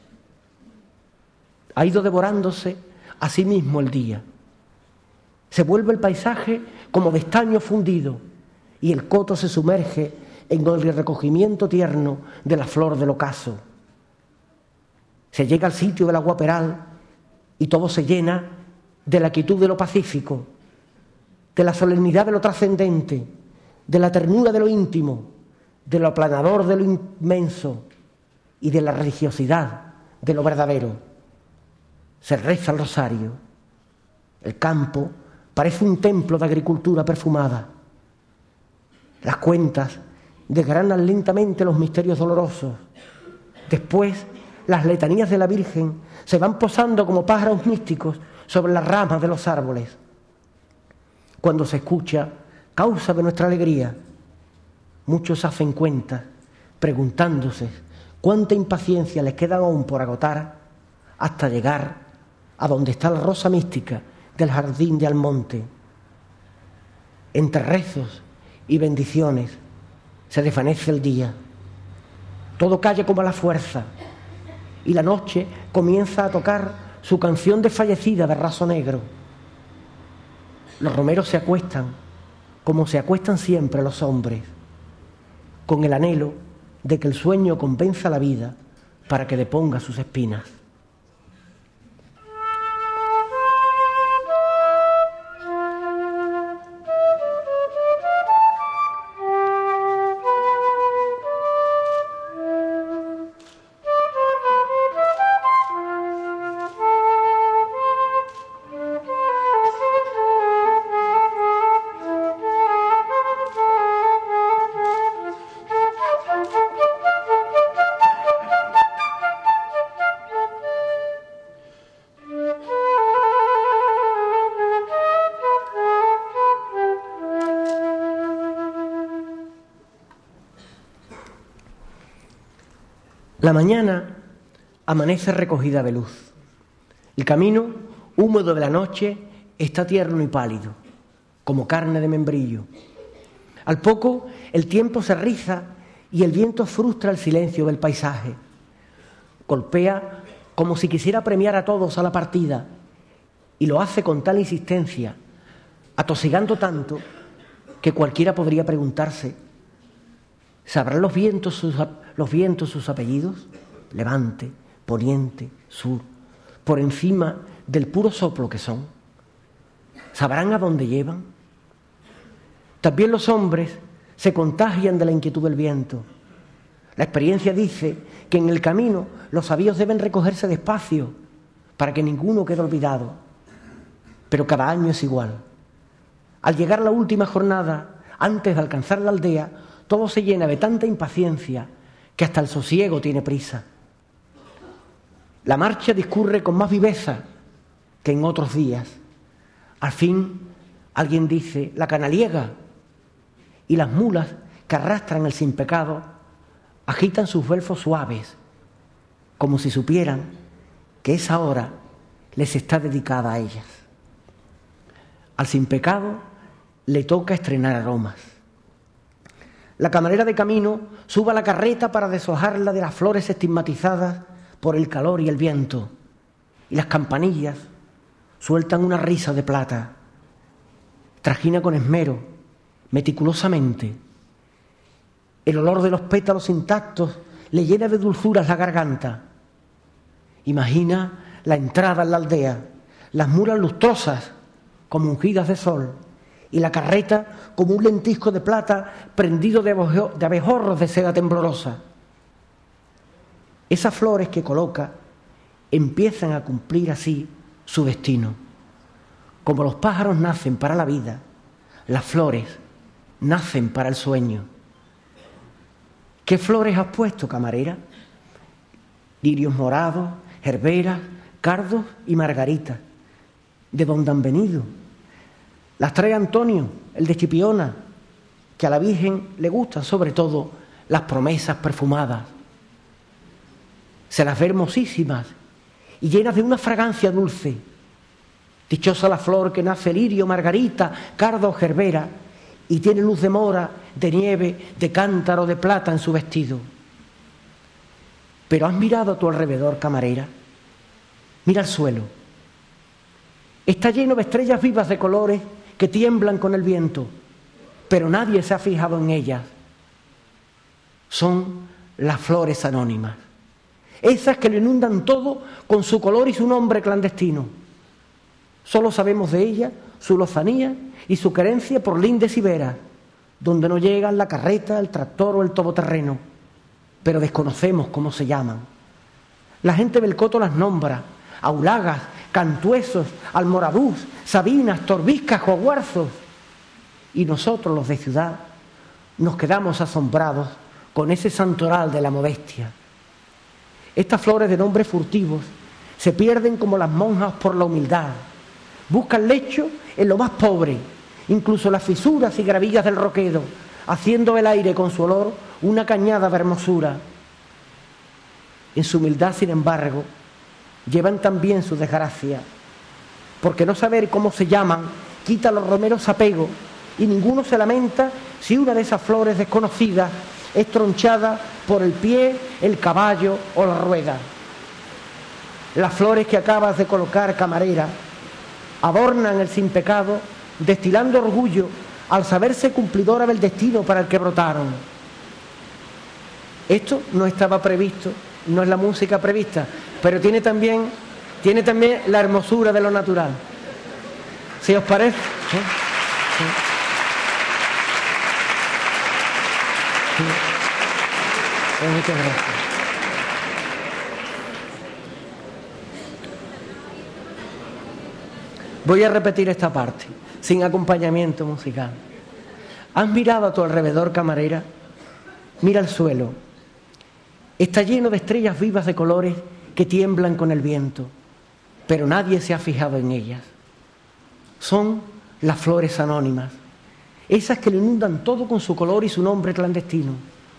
Ha ido devorándose a sí mismo el día. Se vuelve el paisaje como de estaño fundido y el coto se sumerge en el recogimiento tierno de la flor del ocaso. Se llega al sitio del aguaperal y todo se llena de la quietud de lo pacífico, de la solemnidad de lo trascendente, de la ternura de lo íntimo, de lo aplanador de lo inmenso y de la religiosidad de lo verdadero. Se reza el rosario. El campo parece un templo de agricultura perfumada. Las cuentas desgranan lentamente los misterios dolorosos. Después, las letanías de la Virgen se van posando como pájaros místicos sobre las ramas de los árboles. Cuando se escucha, causa de nuestra alegría, muchos hacen cuentas, preguntándose cuánta impaciencia les queda aún por agotar hasta llegar a donde está la rosa mística del jardín de Almonte. Entre rezos y bendiciones se desvanece el día. Todo calla como a la fuerza y la noche comienza a tocar su canción desfallecida de raso negro. Los romeros se acuestan como se acuestan siempre los hombres, con el anhelo de que el sueño convenza a la vida para que deponga sus espinas. La mañana amanece recogida de luz. El camino, húmedo de la noche, está tierno y pálido, como carne de membrillo. Al poco, el tiempo se riza y el viento frustra el silencio del paisaje. Golpea como si quisiera premiar a todos a la partida, y lo hace con tal insistencia, atosigando tanto, que cualquiera podría preguntarse: ¿sabrán los vientos sus apellidos? Levante, poniente, sur, por encima del puro soplo que son. ¿Sabrán a dónde llevan? También los hombres se contagian de la inquietud del viento. La experiencia dice que en el camino los avíos deben recogerse despacio para que ninguno quede olvidado. Pero cada año es igual. Al llegar la última jornada, antes de alcanzar la aldea, todo se llena de tanta impaciencia que hasta el sosiego tiene prisa. La marcha discurre con más viveza que en otros días. Al fin, alguien dice: la canaliega, y las mulas que arrastran el sin pecado agitan sus belfos suaves, como si supieran que esa hora les está dedicada a ellas. Al sin pecado le toca estrenar aromas. La camarera de camino sube a la carreta para deshojarla de las flores estigmatizadas por el calor y el viento, y las campanillas sueltan una risa de plata. Trajina con esmero, meticulosamente. El olor de los pétalos intactos le llena de dulzuras la garganta. Imagina la entrada en la aldea, las mulas lustrosas como ungidas de sol, y la carreta como un lentisco de plata prendido de abejorros de seda temblorosa. Esas flores que coloca empiezan a cumplir así su destino. Como los pájaros nacen para la vida, las flores nacen para el sueño. ¿Qué flores has puesto, camarera? Lirios morados, gerberas, cardos y margaritas. ¿De dónde han venido? Las trae Antonio, el de Chipiona, que a la Virgen le gustan sobre todo las promesas perfumadas. Se las ve hermosísimas y llenas de una fragancia dulce. Dichosa la flor que nace lirio, margarita, cardo o gerbera, y tiene luz de mora, de nieve, de cántaro, de plata en su vestido. Pero has mirado a tu alrededor, camarera. Mira el suelo. Está lleno de estrellas vivas de colores que tiemblan con el viento, pero nadie se ha fijado en ellas. Son las flores anónimas, esas que lo inundan todo con su color y su nombre clandestino. Solo sabemos de ellas su lozanía y su querencia por lindes y veras, donde no llegan la carreta, el tractor o el todoterreno, pero desconocemos cómo se llaman. La gente del coto las nombra: aulagas, cantuesos, almoradús, sabinas, torbiscas, jaguarzos. Y nosotros, los de ciudad, nos quedamos asombrados con ese santoral de la modestia. Estas flores de nombres furtivos se pierden como las monjas por la humildad. Buscan lecho en lo más pobre, incluso las fisuras y gravillas del roquedo, haciendo el aire con su olor una cañada de hermosura. En su humildad, sin embargo, llevan también su desgracia, porque no saber cómo se llaman quita a los romeros apego, y ninguno se lamenta si una de esas flores desconocidas es tronchada por el pie, el caballo o la rueda. Las flores que acabas de colocar, camarera, adornan el sin pecado, destilando orgullo al saberse cumplidora del destino para el que brotaron. Esto no estaba previsto, no es la música prevista, pero tiene también la hermosura de lo natural. ¿Sí os parece? ¿Sí? ¿Sí? ¿Sí? Pues muchas gracias. Voy a repetir esta parte, sin acompañamiento musical. ¿Has mirado a tu alrededor, camarera? Mira el suelo. Está lleno de estrellas vivas de colores que tiemblan con el viento, pero nadie se ha fijado en ellas. Son las flores anónimas, esas que lo inundan todo con su color y su nombre clandestino.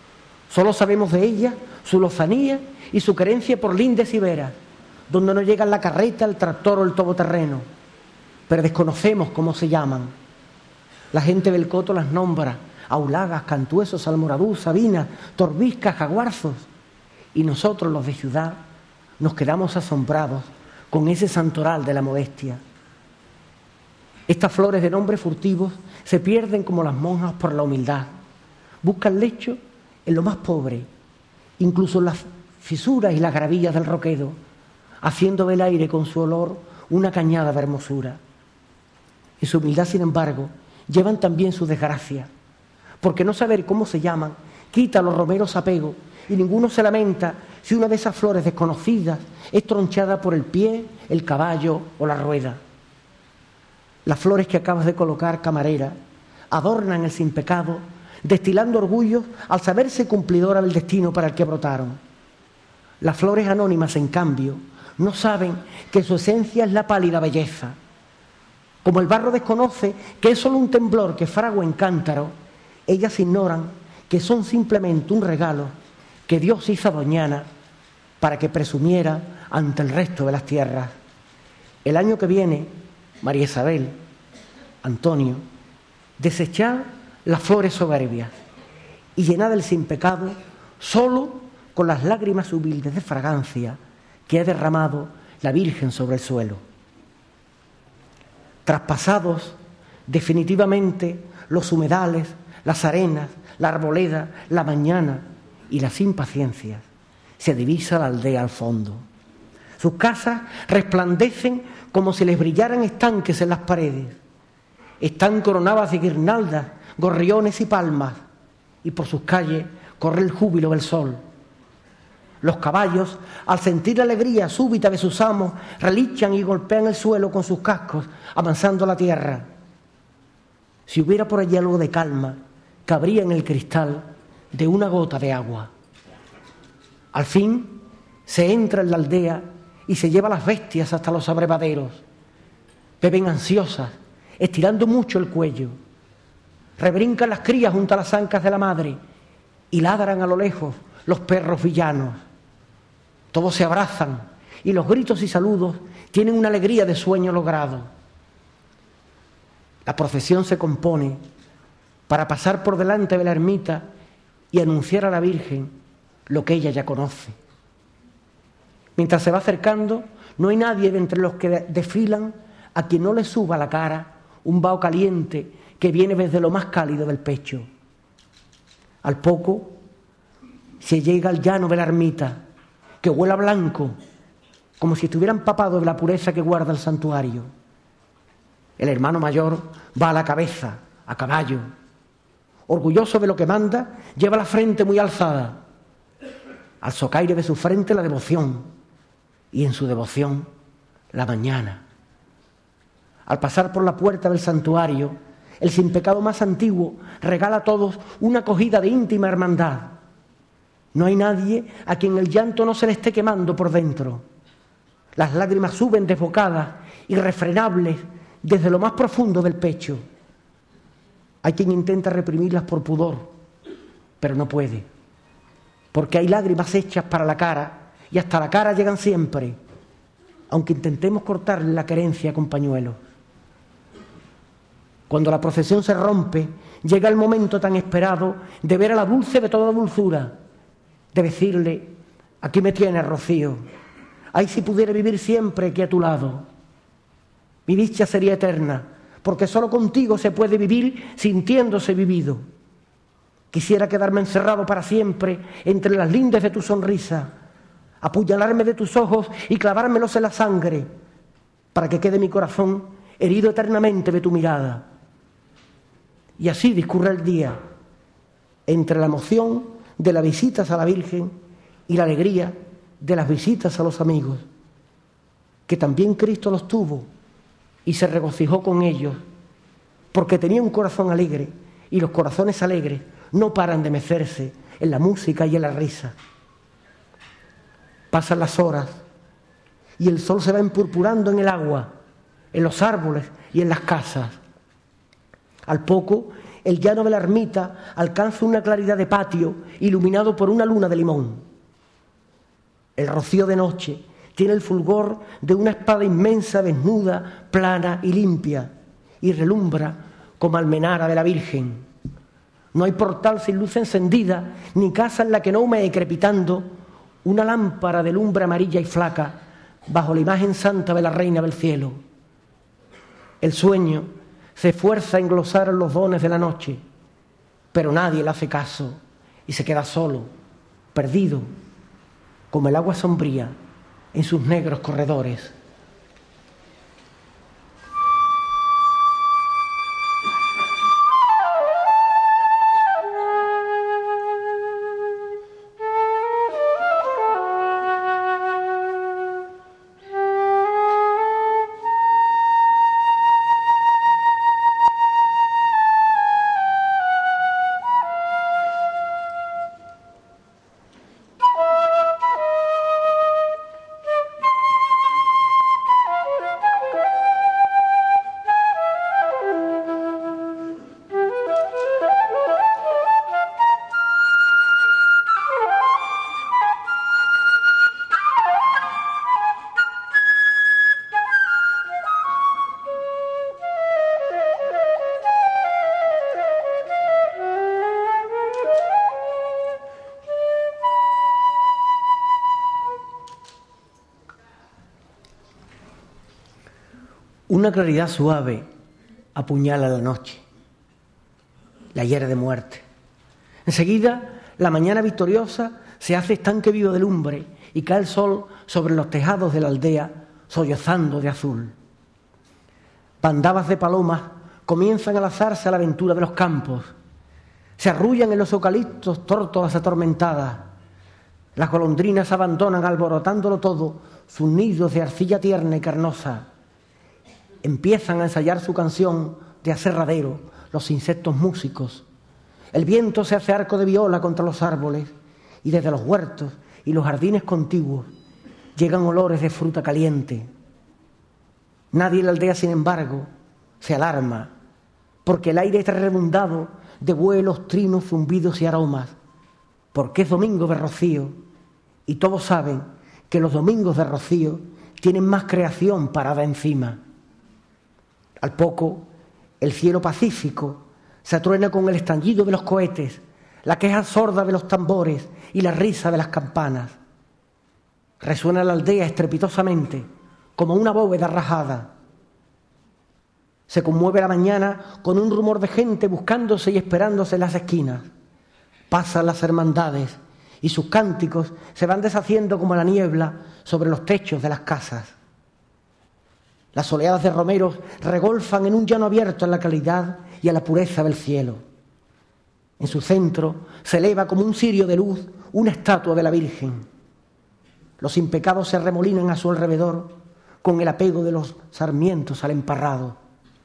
Solo sabemos de ella su lozanía y su querencia por lindes y veras, donde no llegan la carreta, el tractor o el todoterreno, pero desconocemos cómo se llaman. La gente del coto las nombra: aulagas, cantuesos, salmoradú, sabinas, torbiscas, jaguarzos. Y nosotros, los de ciudad, nos quedamos asombrados con ese santoral de la modestia. Estas flores de nombres furtivos se pierden como las monjas por la humildad. Buscan lecho en lo más pobre, incluso en las fisuras y las gravillas del roquedo, haciendo del aire con su olor una cañada de hermosura. En su humildad, sin embargo, llevan también su desgracia, porque no saber cómo se llaman quita a los romeros apego, y ninguno se lamenta si una de esas flores desconocidas es tronchada por el pie, el caballo o la rueda. Las flores que acabas de colocar, camarera, adornan el sin pecado, destilando orgullo al saberse cumplidora del destino para el que brotaron. Las flores anónimas, en cambio, no saben que su esencia es la pálida belleza. Como el barro desconoce que es solo un temblor que fragua en cántaro, ellas ignoran que son simplemente un regalo que Dios hizo a Doñana para que presumiera ante el resto de las tierras. El año que viene, María Isabel, Antonio, desechad las flores soberbias y llenad el sin pecado solo con las lágrimas humildes de fragancia que ha derramado la Virgen sobre el suelo. Traspasados definitivamente los humedales, las arenas, la arboleda, la mañana y las impaciencias, se divisa la aldea al fondo. Sus casas resplandecen como si les brillaran estanques en las paredes. Están coronadas de guirnaldas, gorriones y palmas, y por sus calles corre el júbilo del sol. Los caballos, al sentir la alegría súbita de sus amos, relichan y golpean el suelo con sus cascos, amansando la tierra. Si hubiera por allí algo de calma, cabría en el cristal de una gota de agua. Al fin se entra en la aldea y se lleva las bestias hasta los abrevaderos. Beben ansiosas, estirando mucho el cuello. Rebrincan las crías junto a las ancas de la madre y ladran a lo lejos los perros villanos. Todos se abrazan y los gritos y saludos tienen una alegría de sueño logrado. La procesión se compone para pasar por delante de la ermita y anunciar a la Virgen lo que ella ya conoce. Mientras se va acercando, no hay nadie de entre los que desfilan a quien no le suba a la cara un vaho caliente que viene desde lo más cálido del pecho. Al poco se llega al llano de la ermita, que huele a blanco, como si estuviera empapado de la pureza que guarda el santuario. El hermano mayor va a la cabeza, a caballo. Orgulloso de lo que manda, lleva la frente muy alzada. Al socaire de su frente la devoción, y en su devoción la mañana. Al pasar por la puerta del santuario, el sin pecado más antiguo regala a todos una acogida de íntima hermandad. No hay nadie a quien el llanto no se le esté quemando por dentro. Las lágrimas suben desbocadas, irrefrenables, desde lo más profundo del pecho. Hay quien intenta reprimirlas por pudor, pero no puede, porque hay lágrimas hechas para la cara, y hasta la cara llegan siempre, aunque intentemos cortarle la querencia con pañuelos. Cuando la procesión se rompe, llega el momento tan esperado de ver a la dulce de toda dulzura, de decirle: aquí me tienes, Rocío, ay, si pudiera vivir siempre aquí a tu lado. Mi dicha sería eterna, porque solo contigo se puede vivir sintiéndose vivido. Quisiera quedarme encerrado para siempre entre las lindes de tu sonrisa, apuñalarme de tus ojos y clavármelos en la sangre, para que quede mi corazón herido eternamente de tu mirada. Y así discurre el día, entre la emoción de las visitas a la Virgen y la alegría de las visitas a los amigos, que también Cristo los tuvo y se regocijó con ellos, porque tenía un corazón alegre, y los corazones alegres no paran de mecerse en la música y en la risa. Pasan las horas y el sol se va empurpurando en el agua, en los árboles y en las casas. Al poco, el llano de la ermita alcanza una claridad de patio iluminado por una luna de limón. El rocío de noche tiene el fulgor de una espada inmensa, desnuda, plana y limpia, y relumbra como almenara de la Virgen. No hay portal sin luz encendida, ni casa en la que no hume crepitando una lámpara de lumbre amarilla y flaca bajo la imagen santa de la Reina del Cielo. El sueño se esfuerza en glosar los dones de la noche, pero nadie le hace caso y se queda solo, perdido, como el agua sombría en sus negros corredores. Una claridad suave apuñala la noche, la hiere de muerte. Enseguida, la mañana victoriosa se hace estanque vivo de lumbre y cae el sol sobre los tejados de la aldea, sollozando de azul. Bandadas de palomas comienzan a lanzarse a la aventura de los campos. Se arrullan en los eucaliptos tórtolas atormentadas. Las golondrinas abandonan, alborotándolo todo, sus nidos de arcilla tierna y carnosa. Empiezan a ensayar su canción de aserradero los insectos músicos. El viento se hace arco de viola contra los árboles y desde los huertos y los jardines contiguos llegan olores de fruta caliente. Nadie en la aldea, sin embargo, se alarma, porque el aire está rebundado de vuelos, trinos, zumbidos y aromas, porque es domingo de rocío y todos saben que los domingos de rocío tienen más creación parada encima. Al poco, el cielo pacífico se atruena con el estallido de los cohetes, la queja sorda de los tambores y la risa de las campanas. Resuena la aldea estrepitosamente, como una bóveda rajada. Se conmueve la mañana con un rumor de gente buscándose y esperándose en las esquinas. Pasan las hermandades y sus cánticos se van deshaciendo como la niebla sobre los techos de las casas. Las oleadas de romeros regolfan en un llano abierto a la claridad y a la pureza del cielo. En su centro se eleva como un cirio de luz una estatua de la Virgen. Los impecados se arremolinan a su alrededor con el apego de los sarmientos al emparrado.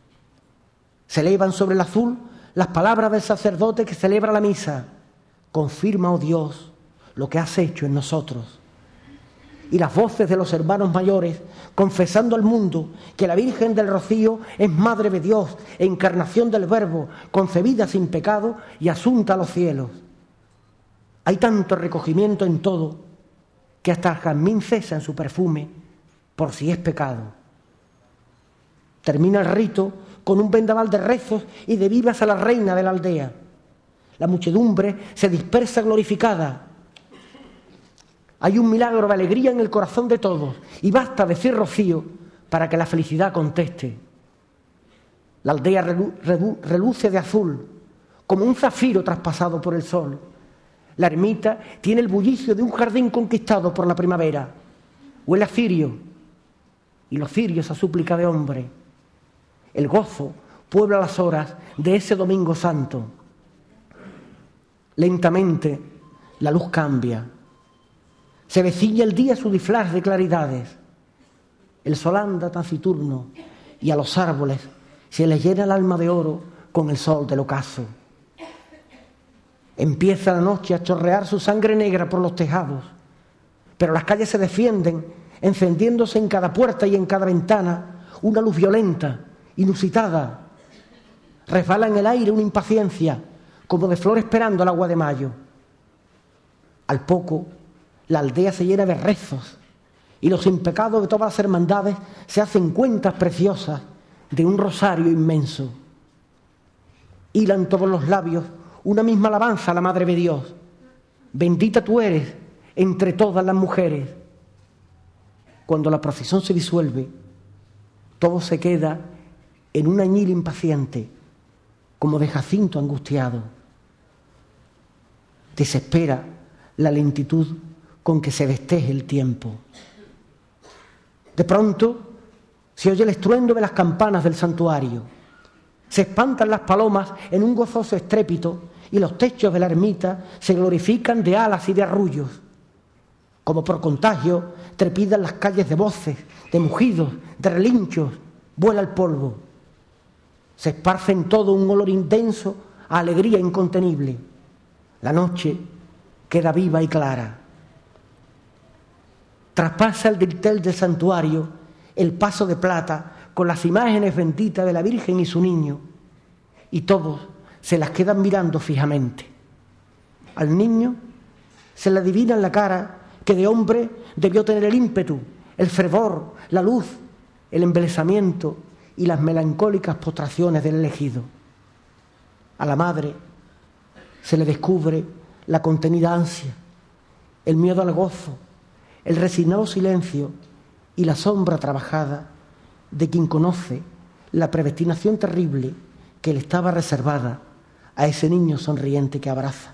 Se elevan sobre el azul las palabras del sacerdote que celebra la misa. Confirma, oh Dios, lo que has hecho en nosotros. Y las voces de los hermanos mayores confesando al mundo que la Virgen del Rocío es Madre de Dios, encarnación del Verbo, concebida sin pecado y asunta a los cielos. Hay tanto recogimiento en todo que hasta el jazmín cesa en su perfume por si es pecado. Termina el rito con un vendaval de rezos y de vivas a la reina de la aldea. La muchedumbre se dispersa glorificada. Hay un milagro de alegría en el corazón de todos y basta decir rocío para que la felicidad conteste. La aldea reluce de azul como un zafiro traspasado por el sol. La ermita tiene el bullicio de un jardín conquistado por la primavera. Huele a cirio y los cirios a súplica de hombre. El gozo puebla las horas de ese domingo santo. Lentamente la luz cambia. Se vecina el día su disfraz de claridades. El sol anda taciturno y a los árboles se les llena el alma de oro con el sol del ocaso. Empieza la noche a chorrear su sangre negra por los tejados, pero las calles se defienden, encendiéndose en cada puerta y en cada ventana una luz violenta, inusitada. Resbala en el aire una impaciencia, como de flor esperando el agua de mayo. Al poco, la aldea se llena de rezos y los impecados de todas las hermandades se hacen cuentas preciosas de un rosario inmenso. Hilan todos los labios una misma alabanza a la Madre de Dios. Bendita tú eres entre todas las mujeres. Cuando la procesión se disuelve, todo se queda en un añil impaciente, como de Jacinto angustiado. Desespera la lentitud con que se desteje el tiempo. De pronto se oye el estruendo de las campanas del santuario. Se espantan las palomas en un gozoso estrépito y los techos de la ermita se glorifican de alas y de arrullos. Como por contagio, trepidan las calles de voces, de mugidos, de relinchos, vuela el polvo. Se esparce en todo un olor intenso a alegría incontenible. La noche queda viva y clara. Traspasa el dintel del santuario el paso de plata con las imágenes benditas de la Virgen y su niño, y todos se las quedan mirando fijamente. Al niño se le adivina en la cara que de hombre debió tener el ímpetu, el fervor, la luz, el embelesamiento y las melancólicas postraciones del elegido. A la madre se le descubre la contenida ansia, el miedo al gozo, el resignado silencio y la sombra trabajada de quien conoce la predestinación terrible que le estaba reservada a ese niño sonriente que abraza.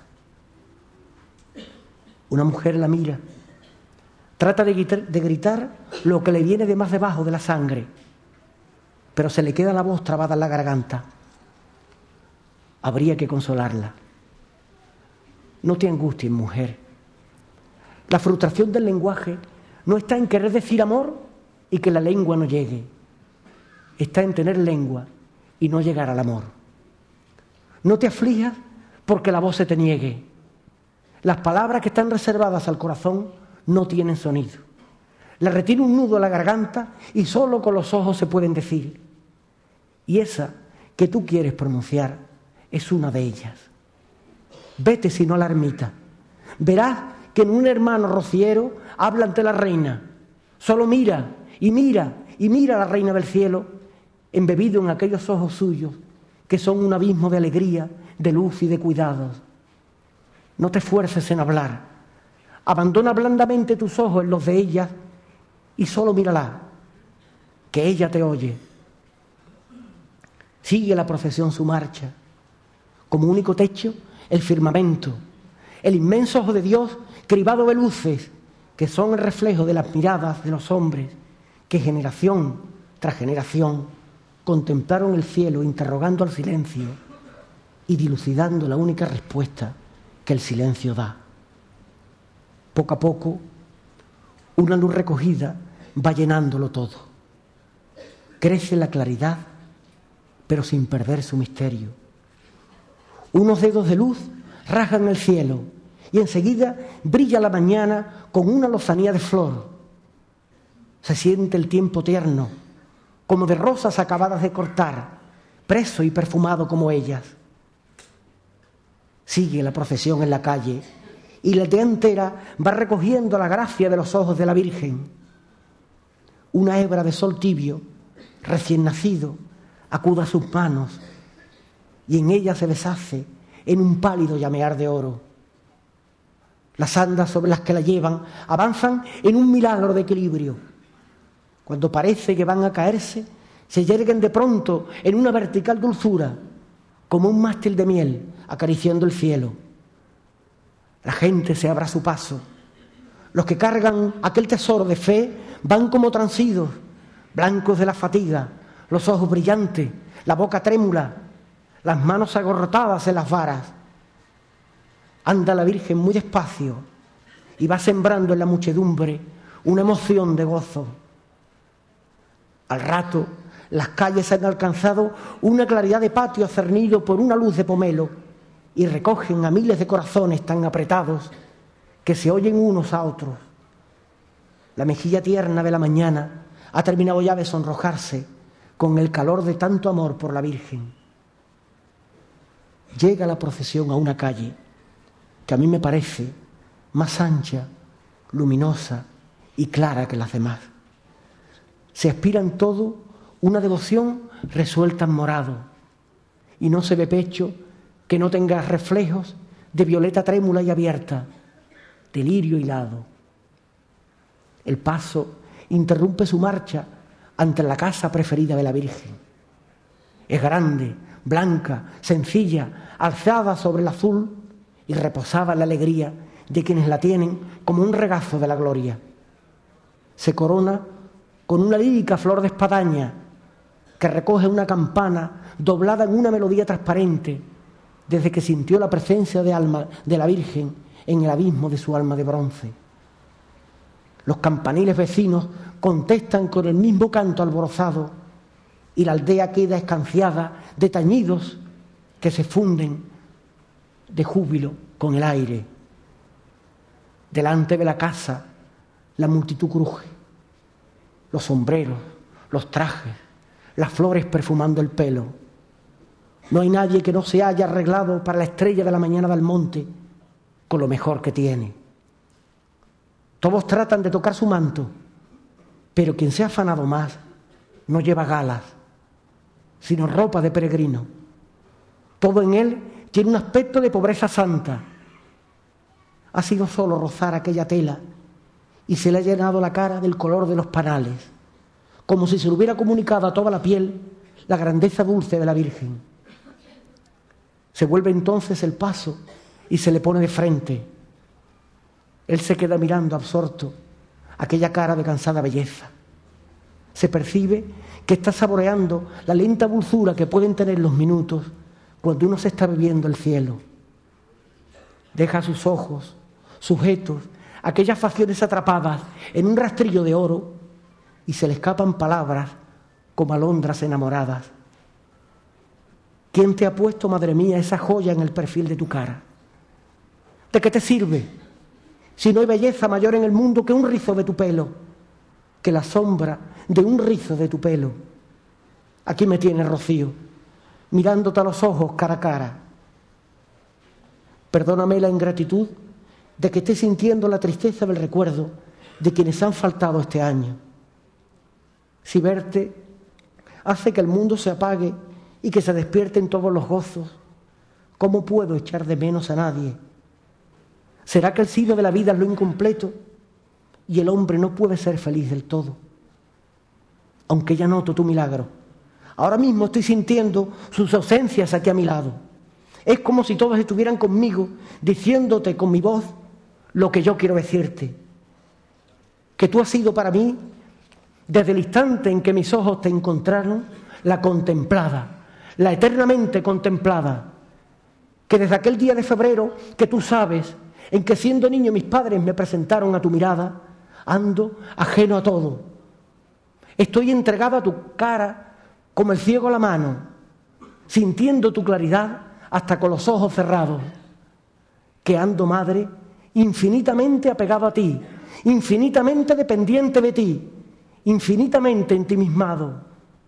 Una mujer la mira, trata de gritar lo que le viene de más debajo de la sangre, pero se le queda la voz trabada en la garganta. Habría que consolarla. No te angusties, mujer. La frustración del lenguaje no está en querer decir amor y que la lengua no llegue. Está en tener lengua y no llegar al amor. No te aflijas porque la voz se te niegue. Las palabras que están reservadas al corazón no tienen sonido. Le retiene un nudo a la garganta y solo con los ojos se pueden decir. Y esa que tú quieres pronunciar es una de ellas. Vete si no a la ermita. Verás que en un hermano rociero habla ante la reina. Solo mira y mira y mira a la reina del cielo, embebido en aquellos ojos suyos que son un abismo de alegría, de luz y de cuidados. No te esfuerces en hablar. Abandona blandamente tus ojos en los de ella y solo mírala, que ella te oye. Sigue la procesión su marcha. Como único techo, el firmamento, el inmenso ojo de Dios cribado de luces, que son el reflejo de las miradas de los hombres que generación tras generación contemplaron el cielo interrogando al silencio y dilucidando la única respuesta que el silencio da. Poco a poco, una luz recogida va llenándolo todo. Crece la claridad, pero sin perder su misterio. Unos dedos de luz rasgan el cielo y enseguida brilla la mañana con una lozanía de flor. Se siente el tiempo tierno, como de rosas acabadas de cortar, preso y perfumado como ellas. Sigue la procesión en la calle y la aldea entera va recogiendo la gracia de los ojos de la Virgen. Una hebra de sol tibio, recién nacido, acude a sus manos y en ella se deshace en un pálido llamear de oro. Las andas sobre las que la llevan avanzan en un milagro de equilibrio. Cuando parece que van a caerse, se yerguen de pronto en una vertical dulzura, como un mástil de miel acariciando el cielo. La gente se abre a su paso. Los que cargan aquel tesoro de fe van como transidos, blancos de la fatiga, los ojos brillantes, la boca trémula, las manos agorrotadas en las varas. Anda la Virgen muy despacio y va sembrando en la muchedumbre una emoción de gozo. Al rato, las calles han alcanzado una claridad de patio cernido por una luz de pomelo y recogen a miles de corazones tan apretados que se oyen unos a otros. La mejilla tierna de la mañana ha terminado ya de sonrojarse con el calor de tanto amor por la Virgen. llega la procesión a una calle que a mí me parece más ancha, luminosa y clara que las demás. Se aspira en todo una devoción resuelta en morado, y no se ve pecho que no tenga reflejos de violeta trémula y abierta, de lirio hilado. El paso interrumpe su marcha ante la casa preferida de la Virgen. Es grande, blanca, sencilla, alzada sobre el azul y reposada en la alegría de quienes la tienen como un regazo de la gloria. Se corona con una lírica flor de espadaña que recoge una campana doblada en una melodía transparente desde que sintió la presencia de la Virgen en el abismo de su alma de bronce. Los campaniles vecinos contestan con el mismo canto alborozado y la aldea queda escanciada de tañidos que se funden de júbilo con el aire. Delante de la casa la multitud cruje, los sombreros, los trajes, las flores perfumando el pelo. No hay nadie que no se haya arreglado para la estrella de la mañana del monte con lo mejor que tiene. Todos tratan de tocar su manto, pero quien se ha afanado más no lleva galas, sino ropa de peregrino. Todo en él tiene un aspecto de pobreza santa. Ha sido solo rozar aquella tela y se le ha llenado la cara del color de los panales, como si se le hubiera comunicado a toda la piel la grandeza dulce de la Virgen. Se vuelve entonces el paso y se le pone de frente. Él se queda mirando absorto aquella cara de cansada belleza. Se percibe que está saboreando la lenta dulzura que pueden tener los minutos cuando uno se está bebiendo el cielo. Deja sus ojos sujetos a aquellas facciones atrapadas en un rastrillo de oro y se le escapan palabras como alondras enamoradas. ¿Quién te ha puesto, madre mía, esa joya en el perfil de tu cara? ¿De qué te sirve si no hay belleza mayor en el mundo que un rizo de tu pelo, que la sombra de un rizo de tu pelo? Aquí me tienes, Rocío, mirándote a los ojos cara a cara. Perdóname la ingratitud de que esté sintiendo la tristeza del recuerdo de quienes han faltado este año. Si verte hace que el mundo se apague y que se despierten todos los gozos, ¿cómo puedo echar de menos a nadie? ¿Será que el signo de la vida es lo incompleto y el hombre no puede ser feliz del todo? Aunque ya noto tu milagro, ahora mismo estoy sintiendo sus ausencias aquí a mi lado. Es como si todos estuvieran conmigo, diciéndote con mi voz lo que yo quiero decirte. Que tú has sido para mí, desde el instante en que mis ojos te encontraron, la contemplada, la eternamente contemplada. Que desde aquel día de febrero, que tú sabes, en que siendo niño mis padres me presentaron a tu mirada, ando ajeno a todo. Estoy entregada a tu cara como el ciego a la mano, sintiendo tu claridad hasta con los ojos cerrados. Que ando, madre, infinitamente apegado a ti, infinitamente dependiente de ti, infinitamente ensimismado.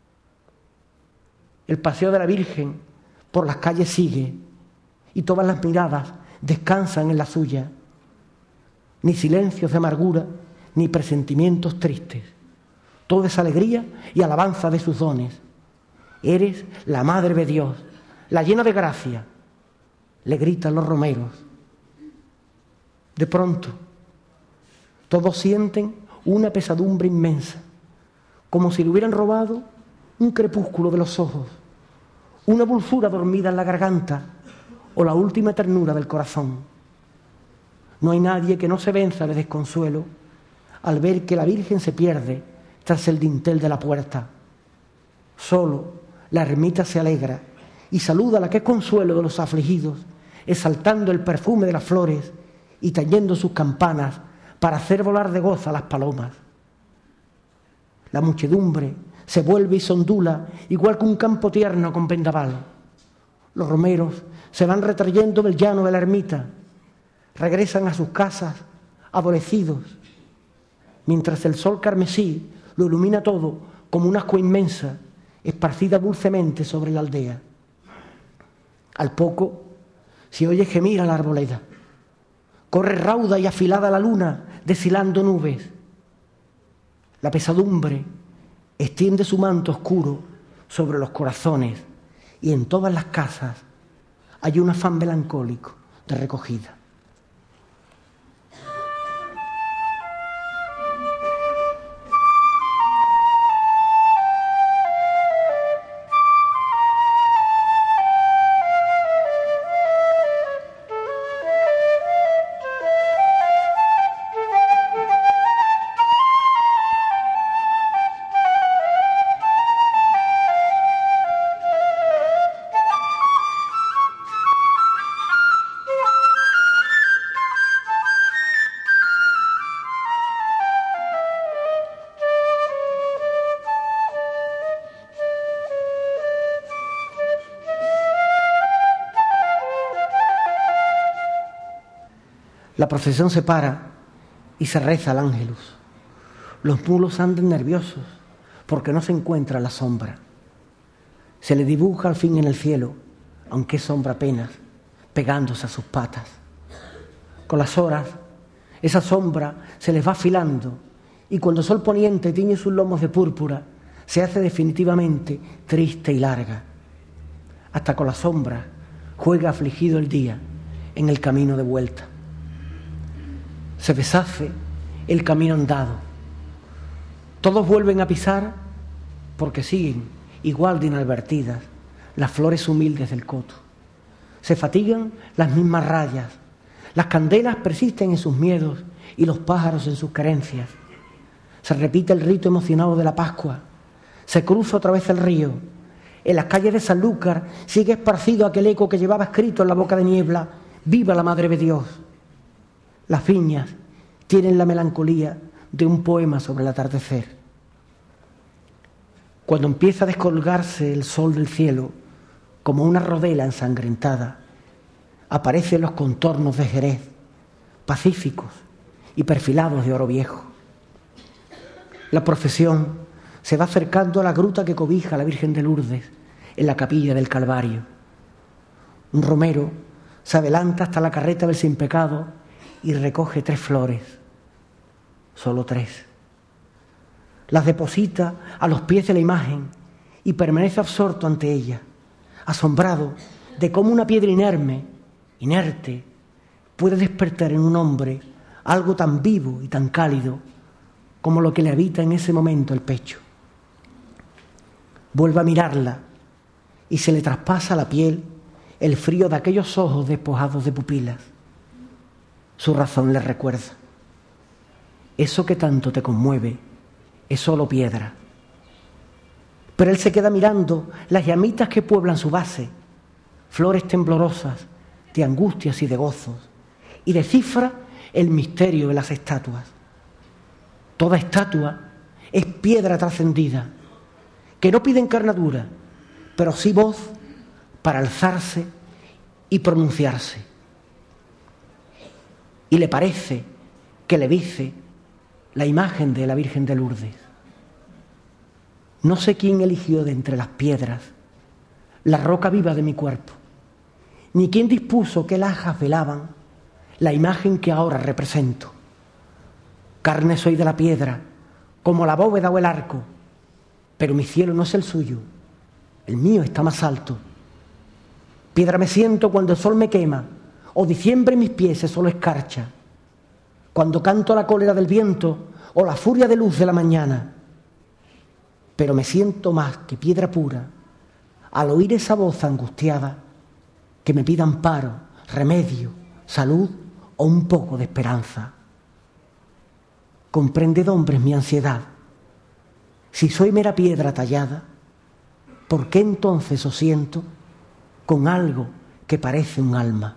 El paseo de la Virgen por las calles sigue y todas las miradas descansan en la suya. Ni silencios de amargura, ni presentimientos tristes. Todo es alegría y alabanza de sus dones. Eres la Madre de Dios, la llena de gracia, le gritan los romeros. De pronto, todos sienten una pesadumbre inmensa, como si le hubieran robado un crepúsculo de los ojos, una dulzura dormida en la garganta o la última ternura del corazón. No hay nadie que no se venza de desconsuelo al ver que la Virgen se pierde tras el dintel de la puerta. Solo la ermita se alegra y saluda a la que es consuelo de los afligidos, exaltando el perfume de las flores y tañendo sus campanas para hacer volar de gozo a las palomas. La muchedumbre se vuelve y se ondula igual que un campo tierno con vendaval. Los romeros se van retrayendo del llano de la ermita, regresan a sus casas adolecidos, mientras el sol carmesí lo ilumina todo como una ascua inmensa esparcida dulcemente sobre la aldea. Al poco se oye gemir a la arboleda. Corre rauda y afilada la luna, deshilando nubes. La pesadumbre extiende su manto oscuro sobre los corazones y en todas las casas hay un afán melancólico de recogida. La procesión se para y se reza al Ángelus. Los mulos andan nerviosos porque no se encuentra la sombra. Se le dibuja al fin en el cielo, aunque es sombra apenas, pegándose a sus patas. Con las horas, esa sombra se les va afilando y cuando el sol poniente tiñe sus lomos de púrpura, se hace definitivamente triste y larga. Hasta con la sombra juega afligido el día en el camino de vuelta. Se deshace el camino andado. Todos vuelven a pisar porque siguen igual de inadvertidas las flores humildes del coto. Se fatigan las mismas rayas. Las candelas persisten en sus miedos y los pájaros en sus carencias. Se repite el rito emocionado de la Pascua. Se cruza otra vez el río. En las calles de Sanlúcar sigue esparcido aquel eco que llevaba escrito en la boca de niebla: ¡Viva la Madre de Dios! Las viñas tienen la melancolía de un poema sobre el atardecer. Cuando empieza a descolgarse el sol del cielo, como una rodela ensangrentada, aparecen los contornos de Jerez, pacíficos y perfilados de oro viejo. La procesión se va acercando a la gruta que cobija a la Virgen de Lourdes en la capilla del Calvario. Un romero se adelanta hasta la carreta del Sin Pecado y recoge 3 flores, solo 3. Las deposita a los pies de la imagen y permanece absorto ante ella, asombrado de cómo una piedra inerte, puede despertar en un hombre algo tan vivo y tan cálido como lo que le habita en ese momento el pecho. Vuelve a mirarla y se le traspasa la piel el frío de aquellos ojos despojados de pupilas. Su razón le recuerda: eso que tanto te conmueve es solo piedra. Pero él se queda mirando las llamitas que pueblan su base, flores temblorosas de angustias y de gozos, y descifra el misterio de las estatuas. Toda estatua es piedra trascendida, que no pide encarnadura, pero sí voz para alzarse y pronunciarse. Y le parece que le dice la imagen de la Virgen de Lourdes: no sé quién eligió de entre las piedras la roca viva de mi cuerpo, ni quién dispuso qué lajas velaban la imagen que ahora represento. Carne soy de la piedra, como la bóveda o el arco, pero mi cielo no es el suyo, el mío está más alto. Piedra me siento cuando el sol me quema, o diciembre en mis pies es solo escarcha, cuando canto la cólera del viento o la furia de luz de la mañana. Pero me siento más que piedra pura al oír esa voz angustiada que me pida amparo, remedio, salud o un poco de esperanza. Comprended, hombres, mi ansiedad. Si soy mera piedra tallada, ¿por qué entonces os siento con algo que parece un alma?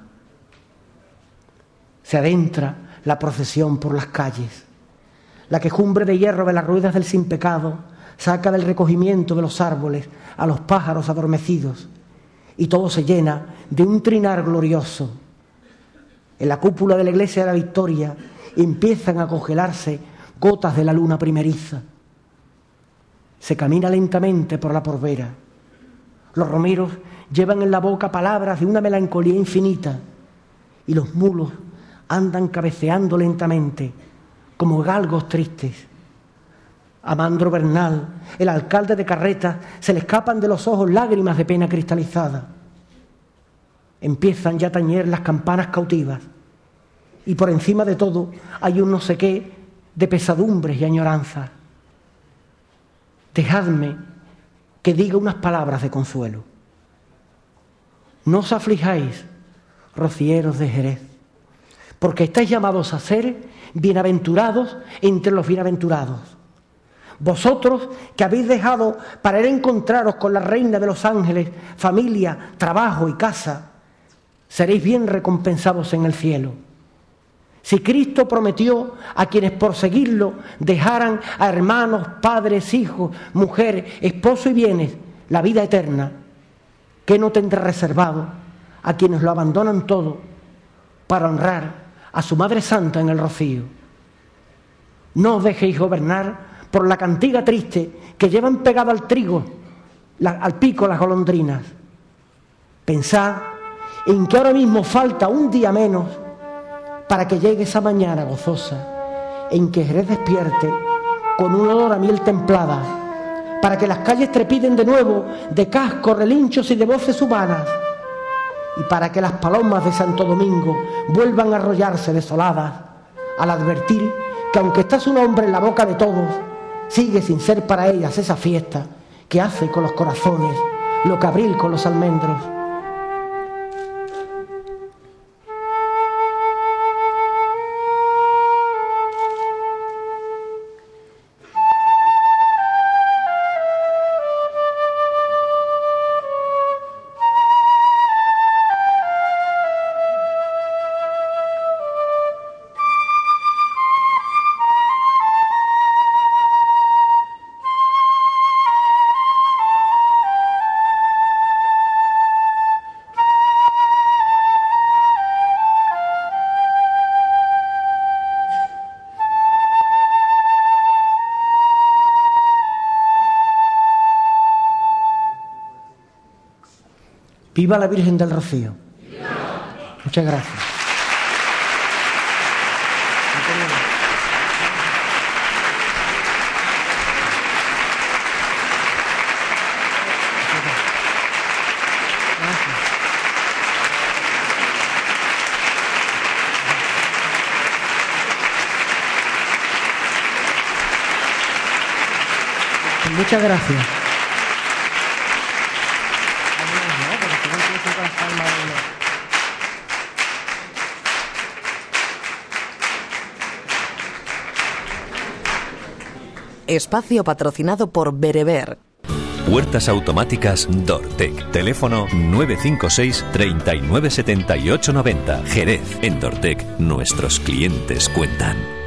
Se adentra la procesión por las calles. La quejumbre de hierro de las ruedas del Sin Pecado saca del recogimiento de los árboles a los pájaros adormecidos y todo se llena de un trinar glorioso. En la cúpula de la iglesia de la Victoria empiezan a congelarse gotas de la luna primeriza. Se camina lentamente por la Porvera. Los romeros llevan en la boca palabras de una melancolía infinita y los mulos andan cabeceando lentamente como galgos tristes. A Mandro Bernal, el alcalde de Carreta, se le escapan de los ojos lágrimas de pena cristalizada. Empiezan ya a tañer las campanas cautivas y por encima de todo hay un no sé qué de pesadumbres y añoranzas. Dejadme que diga unas palabras de consuelo. No os aflijáis, rocieros de Jerez, porque estáis llamados a ser bienaventurados entre los bienaventurados. Vosotros que habéis dejado para ir a encontraros con la reina de los ángeles, familia, trabajo y casa, seréis bien recompensados en el cielo. Si Cristo prometió a quienes por seguirlo dejaran a hermanos, padres, hijos, mujer, esposo y bienes la vida eterna, ¿qué no tendrá reservado a quienes lo abandonan todo para honrar a su Madre Santa en el rocío? No os dejéis gobernar por la cantiga triste que llevan pegada al trigo, al pico las golondrinas. Pensad en que ahora mismo falta un día menos para que llegue esa mañana gozosa en que Jerez despierte con un olor a miel templada, para que las calles trepiden de nuevo de cascos, relinchos y de voces humanas, y para que las palomas de Santo Domingo vuelvan a arrollarse desoladas al advertir que aunque está su nombre en la boca de todos, sigue sin ser para ellas esa fiesta que hace con los corazones lo que abril con los almendros. ¡Viva la Virgen del Rocío! ¡Viva! Muchas gracias. Muchas gracias. Espacio patrocinado por Bereber. Puertas automáticas Dortec. Teléfono 956 39 78 90. Jerez. En Dortec, nuestros clientes cuentan.